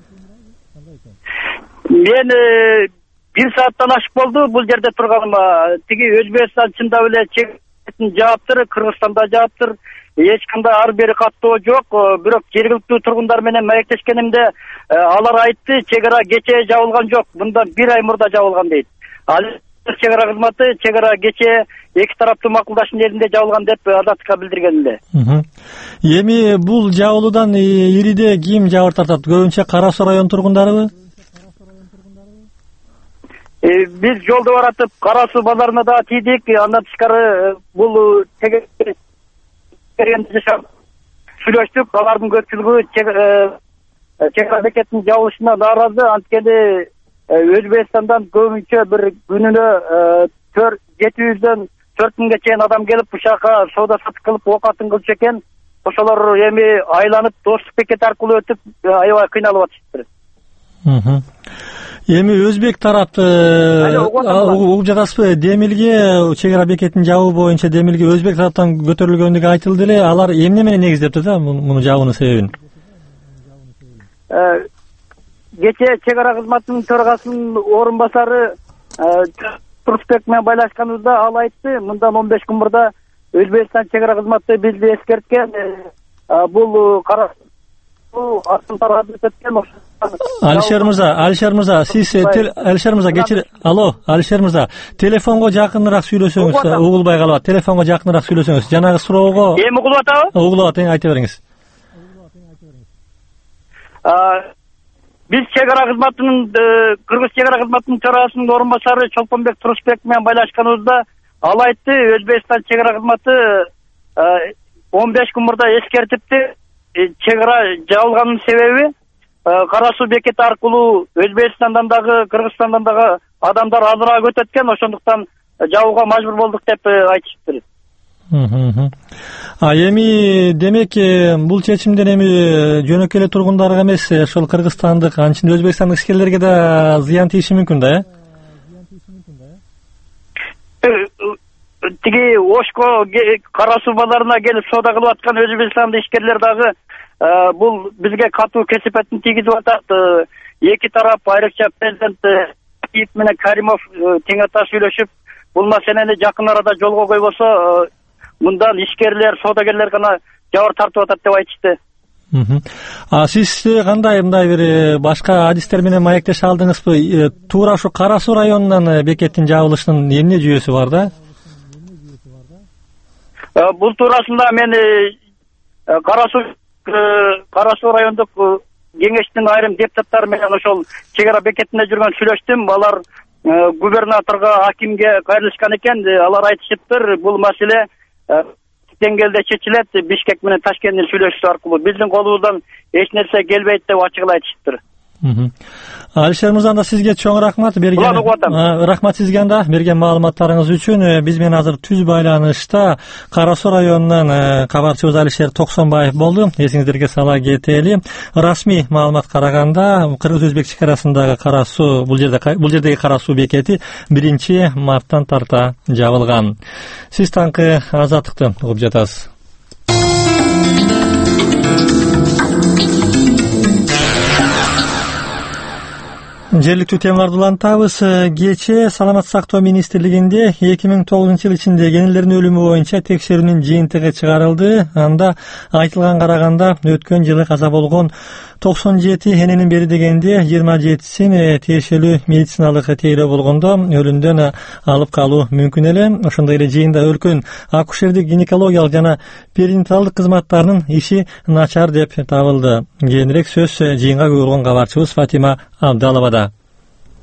Мен бир сааттан ашык болду бул жерде турганыма. Тиги Өзбекстан чындап эле чегин жааптыр, Кыргызстанда жааптыр. Эч кандай ар бери каттоо жок. Бирок жергиликтүү тургундар менен маектешкенимде алар айтты, чек ара кечээ жабылган жок. Мындан бир ай мурда жабылган дейт. Ал чек ара кызматы чек ара кечээ эки тараптуу макулдашуу негизинде жабылган деп Азаттыкка билдирген эле. Эми бул жабылуудан ириде ким жабыр тартат? Көбүнчө Кара Суу район тургундарыбы? Биз жолдо баратып Кара Суу базарына да тийдик. Андан тышкары бул сүйлөштүк. Алардын көпчүлүгү чек ара бекетинин жабылышына нааразы. Анткени Өзбекстандан көбүнчө бир күнүнө жети жүздөн төрт миңге чейин адам келип бушака соода сатык кылып оокатын кылчу экен. Ошолор эми айланып Достук бекети аркылуу өтүп аябай кыйналып атышыптыр. Эми өзбек тарапты угуп жатасызбы? Демилге чек ара бекетин жабуу боюнча Демилге өзбек тараптан көтөрүлгөндүгү айтылды эле. Алар эмне менен негиздепти да муну жабуунун себебин? Кечээ чек ара кызматынын төрагасынын орун басары Турсбек менен байлашканыбызда ал айтты, мындан он беш күн мурда Өзбекстан чек ара кызматы бизди эскерткен. Бул Кара Суу артын өткөн. Алишер мырза, Алишер мырза, сиз Алишер мырза кечир. Алло, Алишер мырза, телефонго жакыныраак сүйлөсөңүз, угулбай калат. Телефонго жакыныраак сүйлөсөңүз. Жанагы суроого эми угулуп атабы? Угулуп атат, айта бериңиз. Биз чек ара кызматынын Кыргыз чек ара кызматынын төрагасынын орун басары Чолпонбек Турсбек менен байлашканыбызда ал айтты, Өзбекстан чек ара кызматы он беш күн мурда эскертипти. Чек ара жабылганын себеби Кара Суу бекети аркылуу Өзбекстандан дагы Кыргызстандан дагы адамдар азыраак өтөт экен, ошондуктан жабууга мажбур болдук деп айтышыптыр. А эми демек бул чечимден эми жөнөкөй эле тургундарга эмес, ошол кыргызстандык, анчын өзбекстандык ишкерлерге да зыян тийиши мүмкүн да, э? Тиги Ошко Кара Суу базарына келип соода кылып аткан Өзбекстандык ишкерлер дагы бул бизге катуу кесипетин тийгизип атат. Эки тарап, айрыкча президент Акиев менен Каримов тең ата сүйлөшүп, бул маселени жакын арада жолго койбосо мындан ишкерлер, соодагерлер гана жабыр тартып атат деп айтышты. А сиз кандай мындай бир башка адистер менен маектеше алдыңызбы? Туура ушу Кара Суу районунан бекеттин жабылышынын эмне жүйөсү бар да? Бул туурасында мен Кара Суу Кара Суу райондук кеңештин айрым депутаттары менен ошол чек ара бекетинде жүргөн сүйлөштүм. Алар губернаторго, акимге кайрылышкан экен. Алар айтышыптыр, бул маселе деңгээлде чечилет, Бишкек менен Ташкенттин сүйлөшүүсү аркылуу. Биздин колубуздан эч нерсе келбейт деп ачык эле айтышыптыр. Алишер мырза, да сизге чоң рахмат берген. Рахмат сизге анда берген маалыматтарыңыз үчүн. Биз менен азыр түз байланышта Кара Суу районунан кабарчыбыз Алишер Токсонбаев болду. Эсиңиздерге сала кетели. Расмий маалымат караганда Кыргыз-Өзбек чек арасындагы Кара Суу, бул жерде бул жердеги Кара Суу бекети биринчи марттан тарта жабылган. Сиз таңкы Азаттыкты угуп жатасыз. Жергиликтүү темаларды улантабыз. Кечээ Саламаттык сактоо министрлигинде эки миң тогузунчу жыл ичинде кенелердин өлүмү боюнча текшерүүнүн жыйынтыгы чыгарылды. Анда айтылган караганда өткөн жылы каза болгон токсон жети эненин бери дегенде жыйырма жетисин тиешелүү медициналык тейлөө болгондо өлүмдөн алып калуу мүмкүн эле. Ошондой эле жыйында өлкөн акушердик гинекологиялык жана перинаталдык кызматтарынын иши начар деп табылды. Кийинирээк сөз жыйынга көйгөлгөн кабарчыбыз Фатима Абдаловада.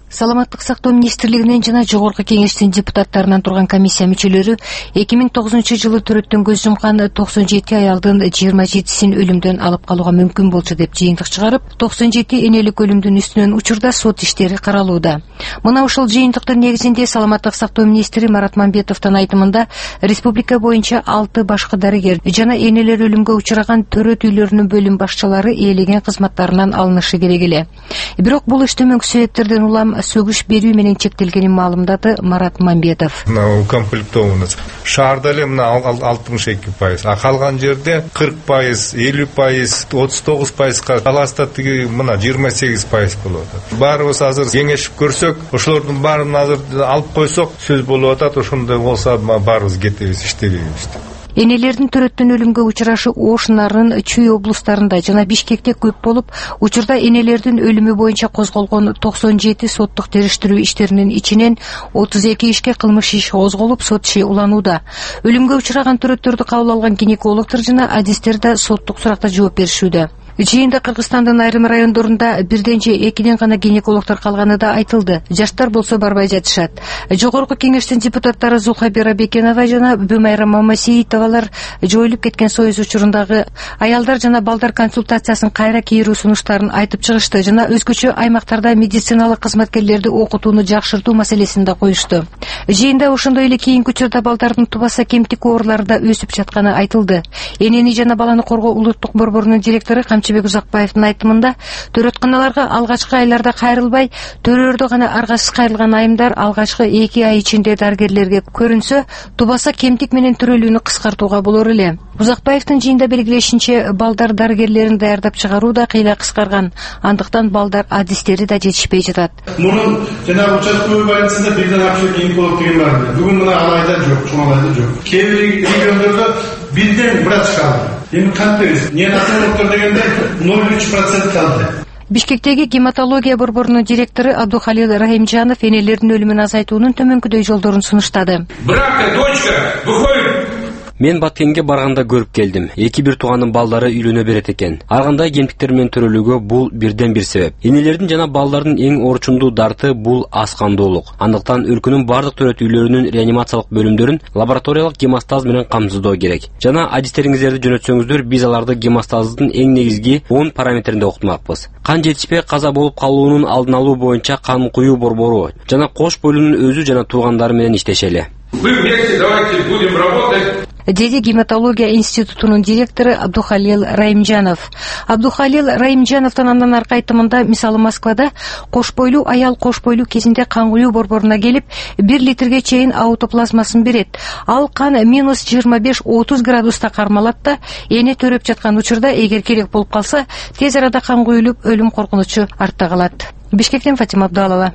Саламаттык сактоо министрлигинен жана жогорку кеңештин депутаттарынан турган комиссия мүчөлөрү эки миң тогузунчу жылы төрөттөн көз жумкан токсон жети аялдын жыйырма жетисин өлүмдөн алып калууга мүмкүн болчу деп жыйынтык чыгарып, токсон жети энелик өлүмдүн үстүнөн учурда сот иштери каралууда. Мына ушул жыйынтыктын негизинде саламаттык сактоо министри Марат Мамбетовдун айтымында республика боюнча алты башкы дарыгер жана энелер өлүмгө учураган төрөт үйлөрүнүн бөлүм башчылары ээлеген кызматтарынан алынышы керек эле. Бирок бул иш төмөнкү себептерден улам сөгүш берүү менен чектелгенин маалымдады Марат Мамбетов. Мына укомплектованность шаарда эле мына алтымыш эки пайыз, а калган жерде кырк пайыз, элүү пайыз, отуз тогуз пайызга, таласта тиги мына жыйырма сегиз пайыз болуп атат. Баарыбыз азыр кеңешип көрсөк, ошолордун баарын азыр алып койсок сөз болуп атат. Ошондой болсо баарыбыз кетебиз, иштебейбиз. Энелердин төрөттөн өлүмгө учурашы Ош, Нарын, Чүй облустарында жана Бишкекте көп болуп, учурда энелердин өлүмү боюнча козголгон токсон жети соттук териштирүү иштеринин ичинен отуз эки ишке кылмыш иш козголуп, сот иши уланууда. Өлүмгө учураган төрөттөрдү кабыл алган гинекологдор жана адистер да соттук суракта жооп беришүүдө. Жыйында Кыргызстандын айрым райондорунда бирден же экиден гана гинекологдор калганы да айтылды. Жаштар болсо барбай жатышат. Жогорку кеңештин депутаттары Зулхабира Бекенова жана Бөмайра Мамасеитовалар жоюлуп кеткен союз учурундагы аялдар жана балдар консультациясын кайра кийирүү сунуштарын айтып чыгышты жана өзгөчө аймактарда медициналык кызматкерлерди окутууну жакшыртуу маселесин да коюшту. Жыйында ошондой эле кийинки учурда балдардын тубаса кемтик оорулары да өсүп жатканы айтылды. Энени жана баланы коргоо улуттук борборунун директору Камчыбек Узакбаевдин айтымында, төрөтканаларга алгачкы айларда кайрылбай, төрөөрдө гана аргасыз кайрылган айымдар алгачкы эки ай ичинде дарыгерлерге көрүнсө, тубаса кемтик менен төрөлүүнү кыскартууга болор эле. Узакбаевдин жыйында белгилешинче, балдар дарыгерлерин даярдап чыгаруу да кыйла кыскарган, андыктан балдар адистери да жетишпей жатат. Мурун жана участковый больницада бирден акча гинеколог деген бар. Бүгүн мына алайда жок, чоңалайда жок. Кээ бир региондордо бирден врач калды. Эми кантебиз? Неонатологдор дегенде ноль үч процент калды. Бишкектеги гематология борборунун директору Абдухалил Раимжанов энелердин өлүмүн азайтуунун төмөнкүдөй жолдорун сунуштады. Брак, дочка, выходит. Мен Баткенге барганда көрүп келдим. Эки бир тууганын балдары үйлөнө берет экен. Ар кандай кемтиктер менен төрөлүүгө бул бирден бир себеп. Энелердин жана балдардын эң орчундуу дарты бул аз кандуулук. Андыктан өлкөнүн бардык төрөт үйлөрүнүн реанимациялык бөлүмдөрүн лабораториялык гемостаз менен камсыздоо керек. Жана адистериңиздерди жөнөтсөңүздөр, биз аларды гемостаздын эң негизги он параметринде окутмакпыз. Кан жетишпей каза болуп калуунун алдын алуу боюнча кан куюу борбору жана кош бойлунун өзү жана туугандары менен иштешели. Вы вместе давайте будем работать. Деди гематология институтунун директору Абдухалил Раимжанов. Абдухалил Раимжановдун андан аркы айтымында, мисалы Москвада кош бойлуу аял кош бойлуу кезинде кан куюу борборуна келип, бир литрге чейин аутоплазмасын берет. Ал кан минус жыйырма беш отуз градуста кармалат да, эне төрөп жаткан учурда эгер керек болуп калса, тез арада кан куюлуп, өлүм коркунучу артта калат. Бишкектен Фатима Абдалова.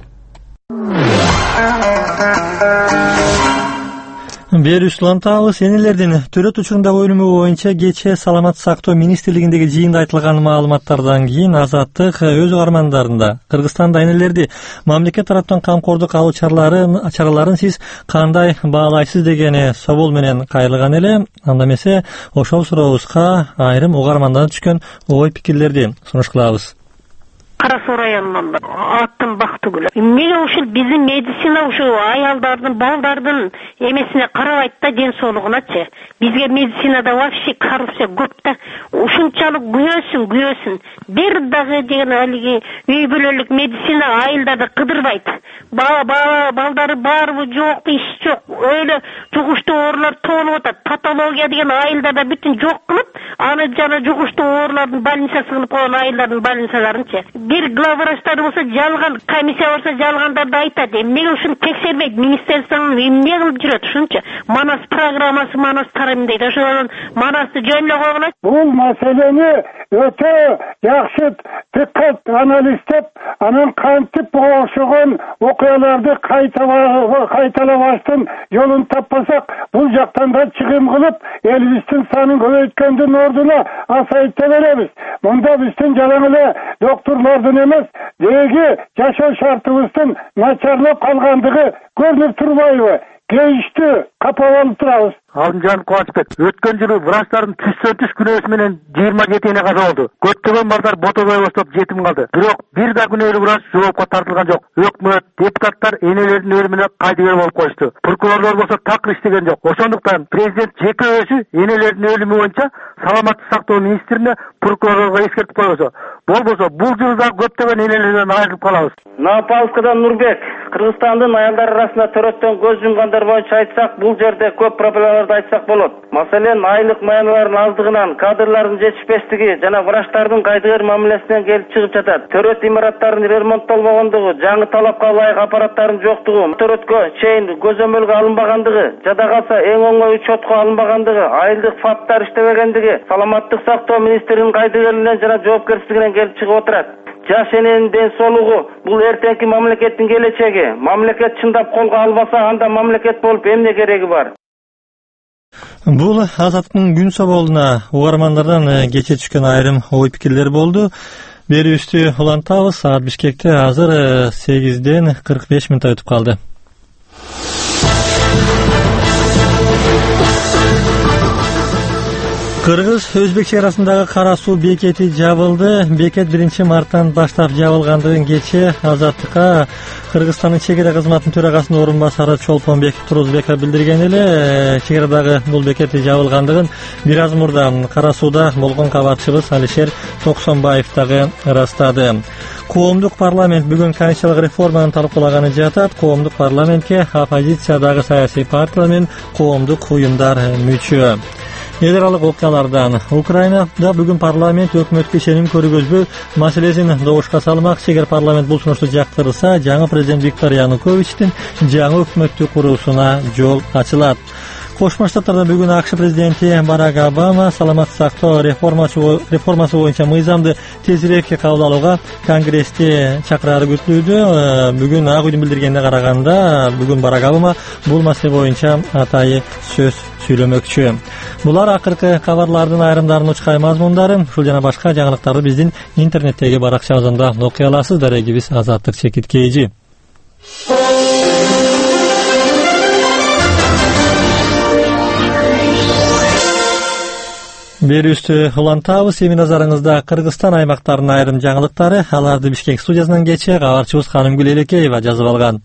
Бери улантабыз. Энелердин төрөт учурундагы өлүмү боюнча кечээ Саламат сактоо министрлигиндеги жыйында айтылган маалыматтардан кийин Азаттык өз угармандарында Кыргызстанда энелерди мамлекет тараптан камкордук алуу чараларын чараларын сиз кандай баалайсыз деген собол менен кайрылган эле. Анда эмесе ошол сурообузга айрым угармандан түшкөн ой пикирлерди сунуш кылабыз. Кара Суу районунан аттым Бактыгүл. Эмнеге ушул биздин медицина ушу аялдардын, балдардын эмесине карабайт да, ден соолугуначы? Бизге медицинада вообще коррупция көп да. Ушунчалык күйөөсүн, күйөөсүн. Бир дагы деген алиги үй бүлөлүк медицина айылдарды кыдырбайт. Бала бала балдары барбы, жокпу, иш жок. Öyle жугуштуу оорулар толуп атат. Патология деген айылдарда бүтүн жок кылып, аны жана жугуштуу оорулардын больницасы кылып койгон айылдардын больницаларынчы. Бир главврачтар болсо жалган, комиссия болсо жалгандарды айтат. Эмнеге ушуну текшербейт? Министрликтен эмне кылып жүрөт ушунчу? Манас программасы, Манас тарым дейт. Ошол Манасты жөнлөп койгула. Бул маселени өтө жакшы диккат анализдеп, анан кантип ошогон окуяларды кайталабаштын жолун таппасак, бул жактан да чыгым кылып, элибиздин санын көбөйткөндүн ордуна асайта беребиз. Мында биздин жалаң эле доктурлордун эмес, деги жашоо шартыбыздын начарлап калгандыгы көрүнүп турбайбы? кейишти капап алып турабыз. Алымжан Кубанычбек, өткөн жылы врачтардын түз күнөөсү менен жыйырма жетине каза болду. Көптөгөн балдар ботобой баштап жетим калды. Бирок бир да күнөөлүү врач жоопко тартылган жок. Өкмөт, депутаттар энелердин өлүмүнө кайдыгер болуп коюшту. Прокурорлор болсо такыр иштеген жок. Ошондуктан президент жеке өзү энелердин өлүмү боюнча саламаттык сактоо министрине прокурорлорго эскертип койгосо, болбосо бул жылы да көптөгөн энелерден айрылып калабыз. Новопавловскадан Нурбек, Кыргызстандын аялдар арасында төрөттөн көз жумгандар боюнча айтсак, бул жерде көп проблемаларды айтсак болот. Маселен, айлык маяналардын аздыгынан, кадрлардын жетишпестиги жана врачтардын кайдыгер мамилесинен келип чыгып жатат. Төрөт имараттарынын ремонттолбогондугу, жаңы талапка ылайык аппараттардын жоктугу, төрөткө чейин көзөмөлгө алынбагандыгы, жада калса эң оңой учетко алынбагандыгы, айылдык фаптар иштебегендиги саламаттык сактоо министринин кайдыгерлигинен жана жоопкерчилигинен келип чыгып отурат. Жаш эненин ден соолугу бул эртеңки мамлекеттин келечеги. Мамлекет чындап колго албаса, анда мамлекет болуп эмне кереги бар? Бул Азаттын күн соболуна угармандардан кече түшкөн айрым ой пикирлер болду. Берүүбүздү улантабыз. Саат Бишкекте азыр сегизден кырк беш мүнөт өтүп калды. Кыргыз-Өзбек чек арасындагы кара суу бекети жабылды. Бекет биринчи марттан баштап жабылгандыгын кечээ Азаттыкка Кыргызстандын чек ара кызматынын төрагасынын орун басары Чолпонбек Турузбеков билдирген эле. Чек арадагы бул бекети жабылгандыгын бир аз мурда кара сууда болгон кабарчыбыз Алишер Токсонбаев дагы ырастады. Коомдук парламент бүгүн конституциялык реформаны талкуулаганы жатат. Коомдук парламентке оппозициядагы саясий партиялар менен коомдук уюмдар мүчө. Эл аралык окуялардан Украинада бүгүн парламент өкмөткө ишеним көргөзбөө маселесин добушка салмак. Эгер парламент бул сунушту жактырса, жаңы президент Виктор Януковичтин жаңы өкмөттү куруусуна жол ачылат. Кошмо Штаттарда бүгүн АКШ президенти Барак Обама саламаттык сактоо реформасы боюнча мыйзамды тезирээк кабыл алууга Конгрессте чакырары күтүлүүдө. Бүгүн Ак үйдүн билдиргенине караганда, бүгүн Барак Обама бул маселе боюнча атайы сөз сүйлөмөкчү. Булар акыркы кабарлардын айрымдарынын учкай мазмундары. Ушул жана башка жаңылыктарды биздин интернеттеги баракчабызда окуй аласыз. Дарегибиз Азаттык Чекиткейжи. Берүүбүздү улантабыз. Эми назарыңызда Кыргызстан аймактарынын айрым жаңылыктары. Аларды Бишкек студиясынан кечээ кабарчыбыз Канымгүл Элекеева жазып алган.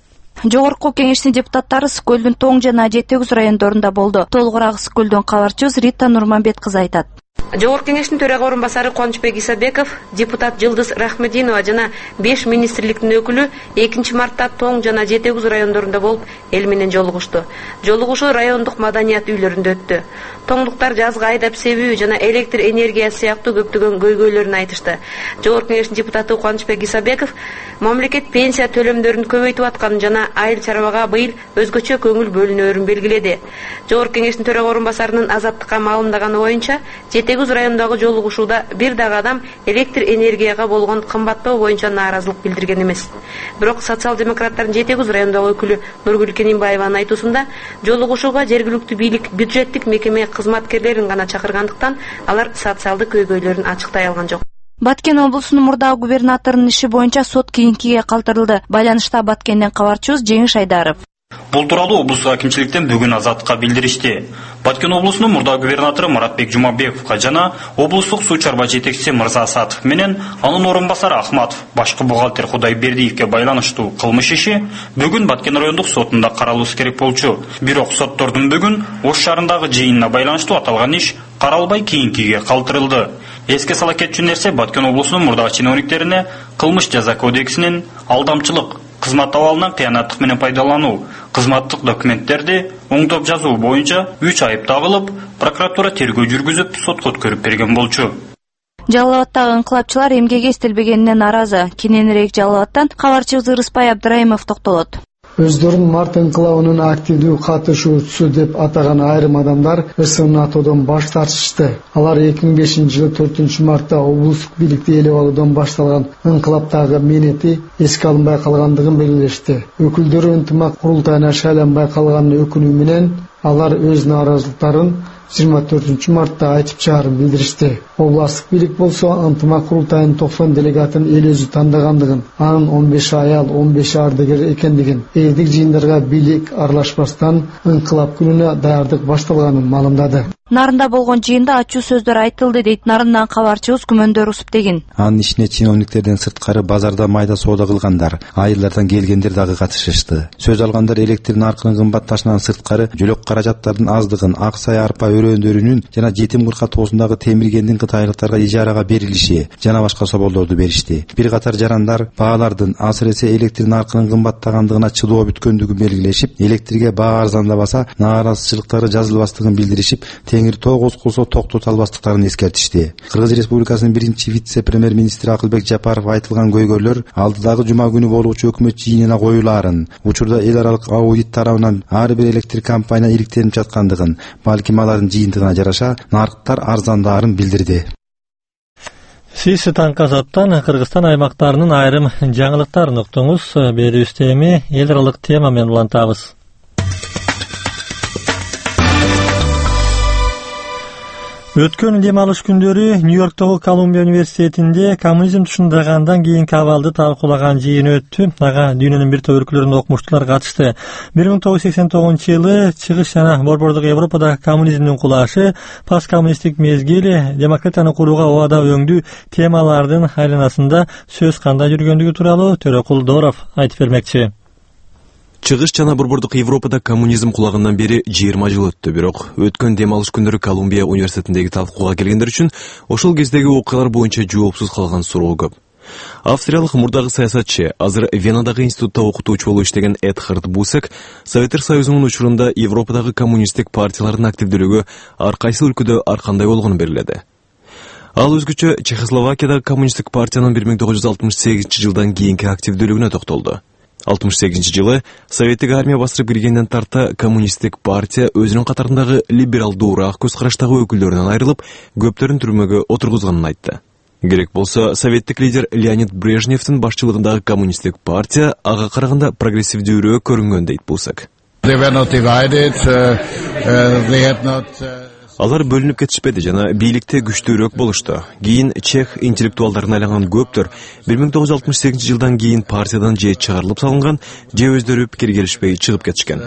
Жогорку кеңештин депутаттары Ысык-Көлдүн Тоң жана Жети-Өгүз райондорунда болду. Толугураак Ысык-Көлдөн кабарчыбыз Рита Нурманбет кызы айтат. Жогорку кеңештин төрага орун басары Кубанычбек Исабеков, депутат Жылдыз Рахмединова жана беш министрликтин өкүлү экинчи мартта Тоң жана Жети-Өгүз райондорунда болуп, эл менен жолугушту. Жолугушуу райондук маданият үйлөрүндө өттү. Тоңдуктар жазга айдап себүү жана электр энергиясы сыяктуу көптөгөн көйгөйлөрүн айтышты. Жогорку кеңештин депутаты Кубанычбек Исабеков мамлекет пенсия төлөмдөрүн көбөйтүп атканын жана айыл чарбага быйыл өзгөчө көңүл бөлүнөөрүн белгиледи. Жогорку кеңештин төрага орун басарынын Азаттыкка маалымдаганы боюнча, Жети-Өгүз районундагы жолугушууда бир дагы адам электр энергияга болгон кымбаттоо боюнча нааразылык билдирген эмес. Бирок социал-демократтардын Жети-Өгүз районундагы өкүлү Нургүл Кенимбаеванын айтуусунда, жолугушууга жергиликтүү бийлик бюджеттик мекеме кызматкерлерин гана чакыргандыктан алар социалдык көйгөйлөрүн ачыктай алган жок. Баткен облусунун мурдагы губернаторунун иши боюнча сот кийинкиге калтырылды. Байланышта Баткенден кабарчыбыз Жеңиш Айдаров. Бул тууралуу облустук акимчиликтен бүгүн Азаттыкка билдиришти. Баткен облусунун мурдагы губернатору Маратбек Жумабековго жана облустук суу чарба жетекчиси Мырза Асатов менен анын орун басары Ахматов, башкы бухгалтер Кудайбердиевге байланыштуу кылмыш иши бүгүн Баткен райондук сотунда каралуусы керек болчу. Бирок соттордун бүгүн Ош шаарындагы жыйынына байланыштуу аталган иш каралбай кийинкиге калтырылды. Эске сала кетчү нерсе, Баткен облусунун мурдагы чиновниктерине кылмыш жаза кодексинин алдамчылык, кызмат абалынан кыянаттык менен пайдалануу, кызматтык документтерди оңдоп жазуу боюнча үч айып тагылып, прокуратура тергөө жүргүзүп, сотко өткөрүп берген болчу. Жалал Абадтагы инкылапчылар эмгеге эстелбегенине нааразы. Кененирээк Жалал Абадтан кабарчыбыз Ырыспай Абдыраимов токтолот. Өздөрүн март инкылабынын активдүү катышуучусу деп атаган айрым адамдар ысымын атоодон баш тартышты. Алар эки миң бешинчи жылы төртүнчү мартта облустук бийликти ээлеп алуудан башталган инкылаптагы менети эске алынбай калгандыгын белгилешти. Өкүлдөрү ынтымак курултайына шайланбай калганын өкүнүү менен Алар өз нааразылыктарын жыйырма төртүнчү мартта айтып чыгарып билдиришти. Областык бийлик болсо ынтымак курултайынын токсон делегатын эл өзү тандагандыгын, анын он беш аял, он беш ардагер экендигин, элдик жыйындарга бийлик аралашпастан ыңкылап күнүнө даярдык башталганын маалымдады. Нарында болгон жыйында ачуу сөздөр айтылды дейт Нарындан кабарчыбыз Күмөндөр Усуптегин. Анын ичине чиновниктерден сырткары базарда майда соода кылгандар, айылдардан келгендер дагы катышышты. Сөз алгандар электр наркынын кымбатташынан сырткары жөлөк каражаттардын аздыгын, ак сай арпа өрөөндөрүнүн жана жетим кырка тоосундагы темиргендин кытайлыктарга ижарага берилиши жана башка соболдорду беришти. Бир катар жарандар баалардын, асыресе электр наркынын кымбаттагандыгына чыдоо бүткөндүгүн белгилешип, электрге баа арзандабаса нааразычылыктары жазылбастыгын билдиришип, теңир тоо козголсо токтото албастыктарын эскертишти. Кыргыз Республикасынын биринчи вице-премьер-министри Акылбек Жапаров айтылган көйгөйлөр алдыдагы жума күнү болуучу өкмөт жыйынына коюлаарын, учурда эл аралык аудит тарабынан ар бир электр компания иликтенип жаткандыгын, балким алардын жыйынтыгына жараша нарыктар арзандаарын билдирди. Сиз таңкы азаттан Кыргызстан аймактарынын айрым жаңылыктарын уктуңуз. Берүүбүздө эми эл аралык тема менен улантабыз. Өткөн дем алыш күндөрү Нью-Йорктогу Колумбия университетинде коммунизм тушундагандан кийинки абалды талкуулаган жыйын өттү. Ага дүйнөнүн бир топ өлкөлөрүнүн окумуштуулары катышты. бир миң тогуз жүз сексен тогузунчу жылы чыгыш жана Борбордук Европада коммунизмдин кулашы, посткоммунисттик мезгил, демократияны курууга убада өңдүү темалардын айланасында сөз кандай жүргөндүгү тууралуу Төрөкул Дооров айтып бермекчи. Чыгыш жана Борбордук Европада коммунизм кулагандан бери жыйырма жыл өттү, бирок өткөн дем алыш күндөрү Колумбия университетиндеги талкууга келгендер үчүн ошол кездеги окуялар боюнча жоопсуз калган суроо көп. Австриялык мурдагы саясатчы, азыр Венадагы институтта окутуучу болуп иштеген Эдхард Бусек Советтер Союзунун учурунда Европадагы коммунисттик партиялардын активдүүлүгү ар кайсы өлкөдө ар кандай болгонун белгиледи. Ал өзгөчө Чехословакиядагы коммунисттик партиянын бир миң тогуз жүз алтымыш сегизинчи жылдан кийинки активдүүлүгүнө токтолду. алтымыш сегизинчи жылы Советтик армия басырып киргенден тарта коммунисттик партия өзүнүн катарындагы либералдуураак көз караштагы өкүлдөрүнөн айрылып, көптөрүн түрмөгө отургузганын айтты. Керек болсо, советтик лидер Леонид Брежневдин башчылыгындагы коммунисттик партия ага караганда прогрессивдүүрөөк көрүнгөн дейт Бусек. Алар бөлүнүп кетишпеди жана бийликте күчтүүрөөк болушту. Кийин чех интеллектуалдарын айланган көптөр бир миң тогуз жүз алтымыш сегизинчи жылдан кийин партиядан же чыгарылып салынган, же өздөрү пикир келишпей чыгып кетишкен.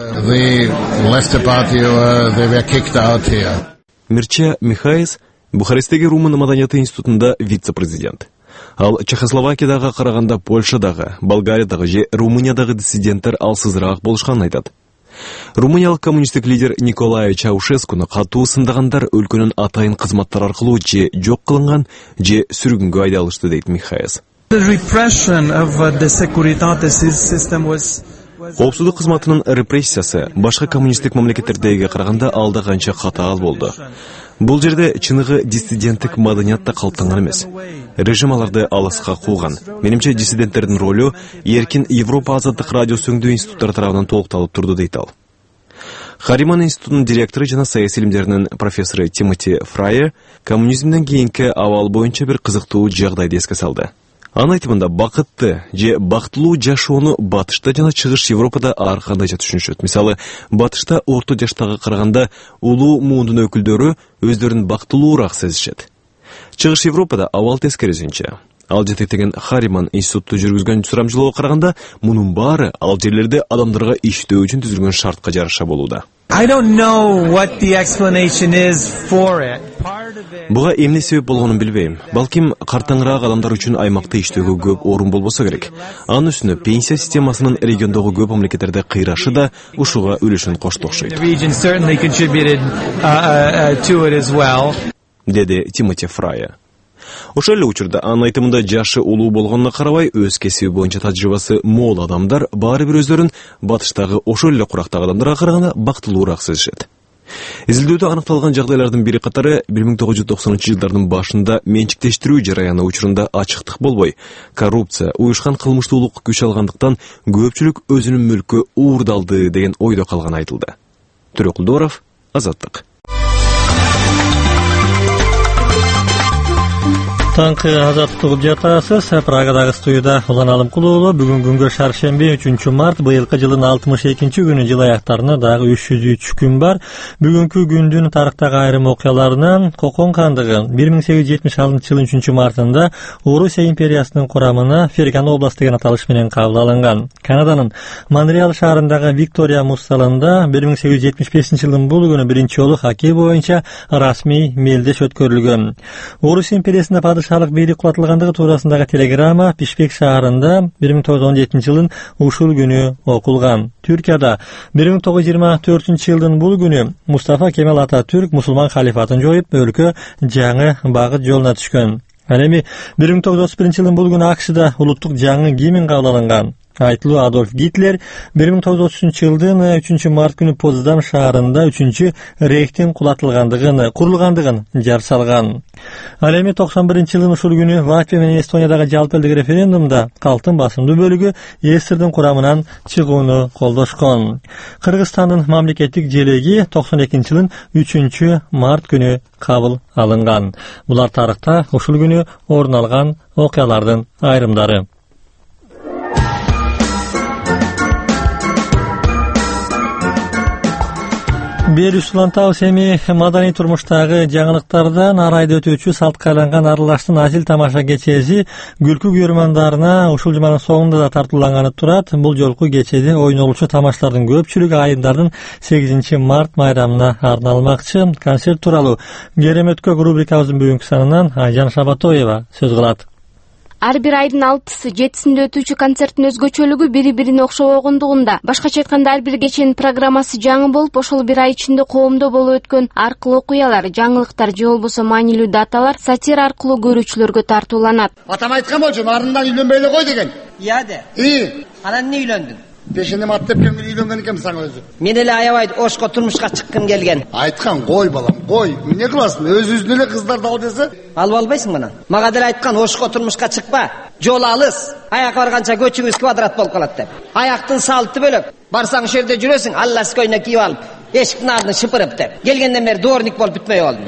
Мирча Михаис Бухаресттеги Румын маданияты институтунда вице-президент. Ал Чехословакиядага караганда Польшадагы, Болгариядагы же Румыниядагы диссиденттер алсызыраак болушканын айтат. Румыниялык коммунисттик лидер Николай Чаушескуну катуу сындагандар өлкөнүн атайын кызматтар аркылуу же жок кылынган, же сүргүнгө айдалышты дейт Михаис. Коопсуздук кызматынын репрессиясы башка коммунисттик мамлекеттердегиге караганда алда канча катаал болду. Бул жерде чыныгы диссиденттик маданият да калыптанган эмес. Режим аларды алыска кууган. Менимче диссиденттердин ролу эркин Европа азаттык радио сөңдүү институттары тарабынан толукталып турду дейт ал. Хариман институтунун директору жана саясий илимдеринин профессору Тимоти Фрайер коммунизмден кийинки абал боюнча бир кызыктуу жагдайды эске салды. Анын айтымында бакытты же бактылуу жашоону батышта жана чыгыш Европада ар кандайча түшүнүшөт. Мисалы, батышта орто жаштагы караганда улуу муундун өкүлдөрү өздөрүн бактылуураак сезишет. Чыгыш Европада абал тескерисинче. Ал жетектеген Хариман институту жүргүзгөн сурамжылоого караганда мунун баары ал жерлерде адамдарга иштөө үчүн түзүлгөн шартка жараша болууда. Буга эмне себеп болгонун билбейм. Балким картаңыраак адамдар үчүн аймакта иштөөгө көп орун болбосо керек. Анын үстүнө пенсия системасынын региондогу көп мамлекеттерде кыйрашы да ушуга үлүшүн кошту окшойт. Деди Тимоти Фрайер. Ошол эле учурда анын айтымында жашы улуу болгонуна карабай өз кесиби боюнча тажрыйбасы мол адамдар баары бир өздөрүн батыштагы ошол эле курактагы адамдарга караганда бактылуураак сезишет. Изилдөөдө аныкталган жагдайлардын бири катары бир миң тогуз жүз токсонунчу жылдардын башында менчиктештирүү жараяны учурунда ачыктык болбой, коррупция, уюшкан кылмыштуулук күч алгандыктан көпчүлүк өзүнүн мүлкү уурдалды деген ойдо калганы айтылды. Төрөкул Дооров, Азаттык. Таңкы азаттык жатасыз. Прагадагы студияда Улан Алымкулуу. Бүгүн күнгө шаршемби үчүнчү март, быйылкы жылдын алтымыш экинчи күнү, жыл аяктарына дагы үч жүз үч күн бар. Бүгүнкү күндүн тарыхтагы айрым окуяларынан Кокон хандыгы бир миң сегиз жүз жетимиш алтынчы жылдын үчүнчү мартында Орусия империясынын курамына Ферган областы деген аталыш менен кабыл алынган. Канаданын Монреаль шаарындагы Виктория муз-залында бир миң сегиз жүз жетимиш бешинчи жылдын бул күнү биринчи жолу хоккей боюнча расмий мелдеш өткөрүлгөн. Орусия империясында падышалык бийлик кулатылгандыгы туурасындагы телеграмма Бишкек шаарында бир миң тогуз жүз он жетинчи жылдын ушул күнү окулган. Түркияда бир миң тогуз жүз жыйырма төртүнчү жылдын бул күнү Мустафа Кемал Ататүрк мусулман халифатын жоюп, өлкө жаңы багыт жолуна түшкөн. Ал эми бир миң тогуз жүз отуз биринчи жылдын бул күнү АКШда улуттук жаңы гимн кабыл алынган. Айтылуу Адольф Гитлер бир миң тогуз жүз отуз үчүнчү жылдын үчүнчү март күнү Потсдам шаарында үчүнчү рейхтин кулатылгандыгын, курулгандыгын жар салган. Ал эми токсон биринчи жылдын ушул күнү Латвия менен Эстониядагы жалпы элдик референдумда калктын басымдуу бөлүгү ЭСРдин курамынан чыгууну колдошкон. Кыргызстандын мамлекеттик желеги токсон экинчи жылдын үчүнчү март күнү кабыл алынган. Булар тарыхта ушул күнү орун алган окуялардын айрымдары. Бери улантабыз эми маданий турмуштагы жаңылыктардан ар айда өтүүчү салтка айланган аралаштын азил тамаша кечеси күлкү көрөрмандарына ушул жуманын соңунда да тартууланганы турат. Бул жолку кечеде ойнолчу тамашалардын көпчүлүгү айымдардын сегизинчи март майрамына арналмакчы. Концерт тууралуу Керемөткө рубрикабыздын бүгүнкү санынан Айжан Шабатоева сөз кылат. Ар бир айдын алтысы жетисинде өтүүчү концерттин өзгөчөлүгү бири-бирине окшобогондугунда. Башкача айтканда, ар бир кеченин программасы жаңы болуп, ошол бир ай ичинде коомдо болуп өткөн ар кыл окуялар, жаңылыктар же болбосо маанилүү даталар сатира аркылуу көрүүчүлөргө тартууланат. Атам айткан болчу, нарындан үйлөнбөй эле кой деген. Ия де. И, анан эмне үйлөндүң? Пешенем ат деп келген үйлөнгөн экенмин сага өзү. Мен эле аябай ошко турмушка чыккым келген. Айткан, кой балам, кой. Эмне кыласың? Өзүбүздүн эле кыздарды ал десе? Алып албайсың мына. Мага деле айткан, ошко турмушка чыкпа. Жол алыс. Аяк барганча көчүңүз квадрат болуп калат деп. Аяктын салты бөлөк. Барсаң ошол жерде жүрөсүң, аллас көйнө кийип алып, эшиктин ардын шыпырып деп. Келгенден бери дворник болуп бүтмөй болдум.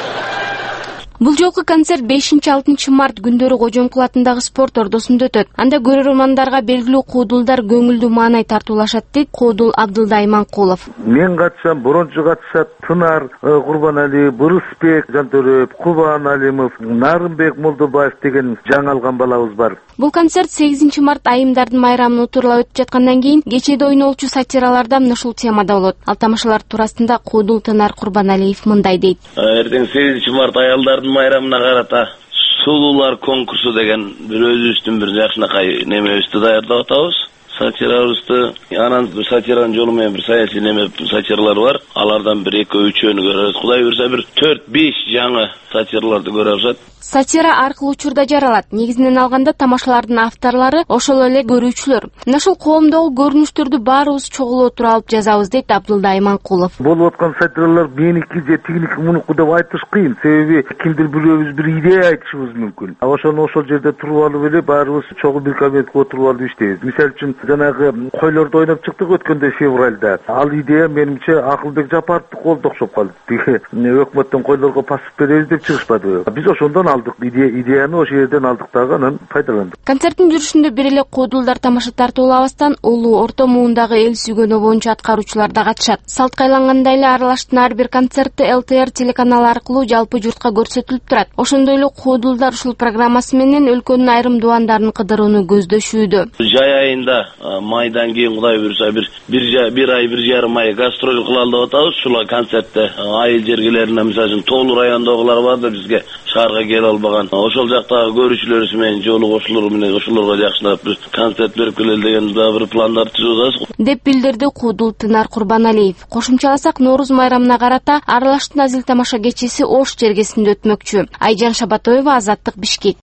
Бул жолку концерт бешинчи-алтынчы март күндөрү Кожомкул атындагы спорт ордосунда өтөт. Анда көрөрмандарга белгилүү куудулдар көңүлдүү маанай тартуулашат дейт Куудул Абдылдай Иманкулов. Мен катышам, Борончу катышат, Тынар Курбанали, Бурысбек Жантөрөп, Кубан Алимов, Нарынбек Молдобаев деген жаңы алган балабыз бар. Бул концерт сегизинчи март айымдардын майрамын утурлап өтүп жаткандан кийин кечеде ойнолчу сатираларда мына ушул темада болот. Ал тамашалар туурасында Куудул Тынар Курбаналиев мындай дейт. Эртең сегизинчи март аялдардын майрамына карата сулуулар конкурсу деген бир өзүбүздүн бир жакшынакай немебизди даярдап атабыз. Сатирабызды, анан сатиранын жолу менен бир саясий неме сатиралар бар. Алардан бир экөө үчөөнү көрөбүз. Кудай буйрса бир төрт беш жаңы сатираларды көрө алышат. Сатира аркылуу учурда жаралат. Негизинен алганда тамашалардын авторлору ошол эле көрүүчүлөр. Мына ушул коомдогу көрүнүштөрдү баарыбыз чогулуп отуруп алып жазабыз дейт Абдылдай Иманкулов. Болуп аткан сатиралар меники же тигиники мунуку деп айтыш кыйын. Себеби кимдир бирөөбүз бир идея айтышыбыз мүмкүн. Ошону ошол жерде туруп алып эле баарыбыз чогуу бир кабинетке отуруп алып иштейбиз. Мисалы үчүн жанагы койлорду ойноп чыктык өткөндө февралда. Ал идея менимче Акылбек Жапаровдун колдо окшоп калды. Тиги өкмөттөн койлорго паспорт беребиз деп чыгышпады. Биз ошондон алдык идея идеяны ошол жерден алдык дагы анан пайдаландык. Концерттин жүрүшүндө бир эле куудулдар тамаша тартуулабастан улуу орто муундагы эл сүйгөнү боюнча аткаруучулар да катышат. Салтка айлангандай эле аралаштын ар бир концерти эл тэ эр телеканалы аркылуу жалпы журтка көрсөтүлүп турат. Ошондой эле куудулдар ушул программасы менен өлкөнүн айрым дубандарын кыдырууну көздөшүүдө. Жай айында майдан кийин Кудай буйрса бир бир ай бир жарым ай гастроль кылалы деп атабыз. Ушул концертте айыл жергелерине мисалы Тоолу районундагылар бар да бизге шаарга келе албаган. Ошол жактагы көрүүчүлөрүбүз менен жолу кошулур менен ошолорго жакшылап бир концерт берип келели деген да бир пландар түзүп атабыз. Деп билдирди Куудул Тынар Курбаналиев. Кошумчаласак, Нооруз майрамына карата аралаштын азил тамаша кечеси Ош чергесинде өтмөкчү. Айжан Шабатоева, Азаттык, Бишкек.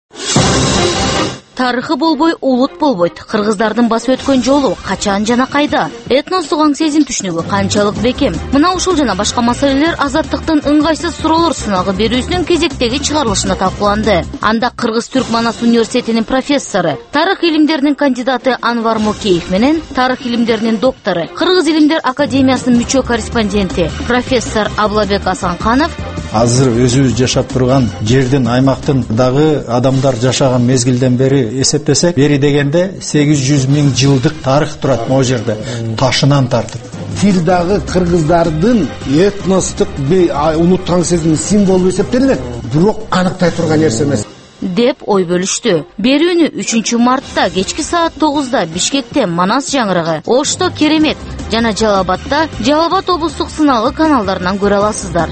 Тарыхы болбой улут болбойт. Кыргыздардын басып өткөн жолу качан жана кайда? Этностук аң сезим түшүнүгү канчалык бекем? Мына ушул жана башка маселелер Азаттыктын ыңгайсыз суроолор сынагы берүүсүнүн кезектеги чыгарылышында талкууланды. Анда Кыргыз-Түрк Манас университетинин профессору, тарых илимдеринин кандидаты Анвар Мокеев менен тарых илимдеринин доктору, Кыргыз илимдер академиясынын мүчө корреспонденти профессор Аблабек Асанканов азыр өзүбүз жашап турган жердин, аймактын дагы адамдар жашаган мезгилден бери эсептесек, бери дегенде сегиз жүз миң жылдык тарых турат могу жерде, ташынан тартып. Тил дагы кыргыздардын этностук улуттук сезимдин символу эсептелет, бирок аныктай турган нерсе эмес деп ой бөлүштү. Берүүнү үчүнчү мартта кечки саат тогузда Бишкекте Манас жаңырыгы, Ошто Керемет жана Жалал Абадта Жалал Абад облустук сыналгы каналдарынан көрө аласыздар.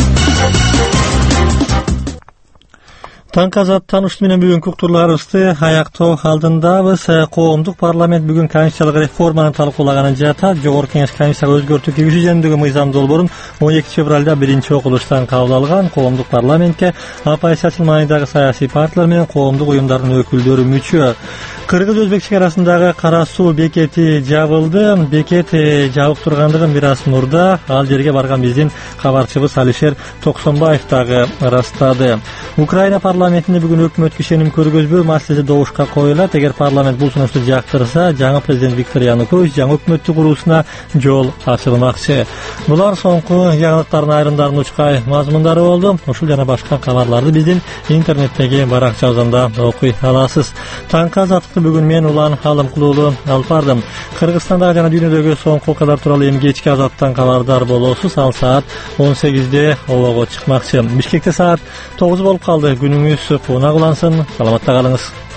Таңкы азат таанышуу менен бүгүнкү уктурларыбызды аяктоо алдындабыз. Коомдук парламент бүгүн конституциялык реформаны талкуулаганы жатат. Жогорку Кеңеш конституцияга өзгөртүү киргизүү жөнүндөгү мыйзам долбоорун он экинчи февралда биринчи окулуштан кабыл алган. Коомдук парламентке оппозициячыл маанидагы саясий партиялар менен коомдук уюмдардын өкүлдөрү мүчө. Кыргыз-Өзбек чек арасындагы Кара суу бекети жабылды. Бекет жабык тургандыгын бир аз мурда ал жерге барган биздин кабарчыбыз Алишер Токсонбаев дагы ырастады. Украина парламентинде бүгүн өкмөт ишеним көргөзбөө маселеси добушка коюлат. Эгер парламент бул сунушту жактырса, жаңы президент Виктор Янукович жаңы өкмөттү куруусуна жол ачылмакчы. Булар соңку жаңылыктардын айрымдарын учкай мазмундары болду. Ушул жана башка кабарларды биздин интернеттеги баракчабызда окуй аласыз. Таңкы азаттыкты бүгүн мен Улан Алымкулуулу алып бардым. Кыргызстандагы жана дүйнөдөгү соңку окуялар тууралуу эми кечки азаттан кабардар болосуз. Ал саат он сегизде обого чыкмакчы. Бишкекте саат тогуз болуп калды. Күнүңүз кууна кулансын. Саламатта калыңыз.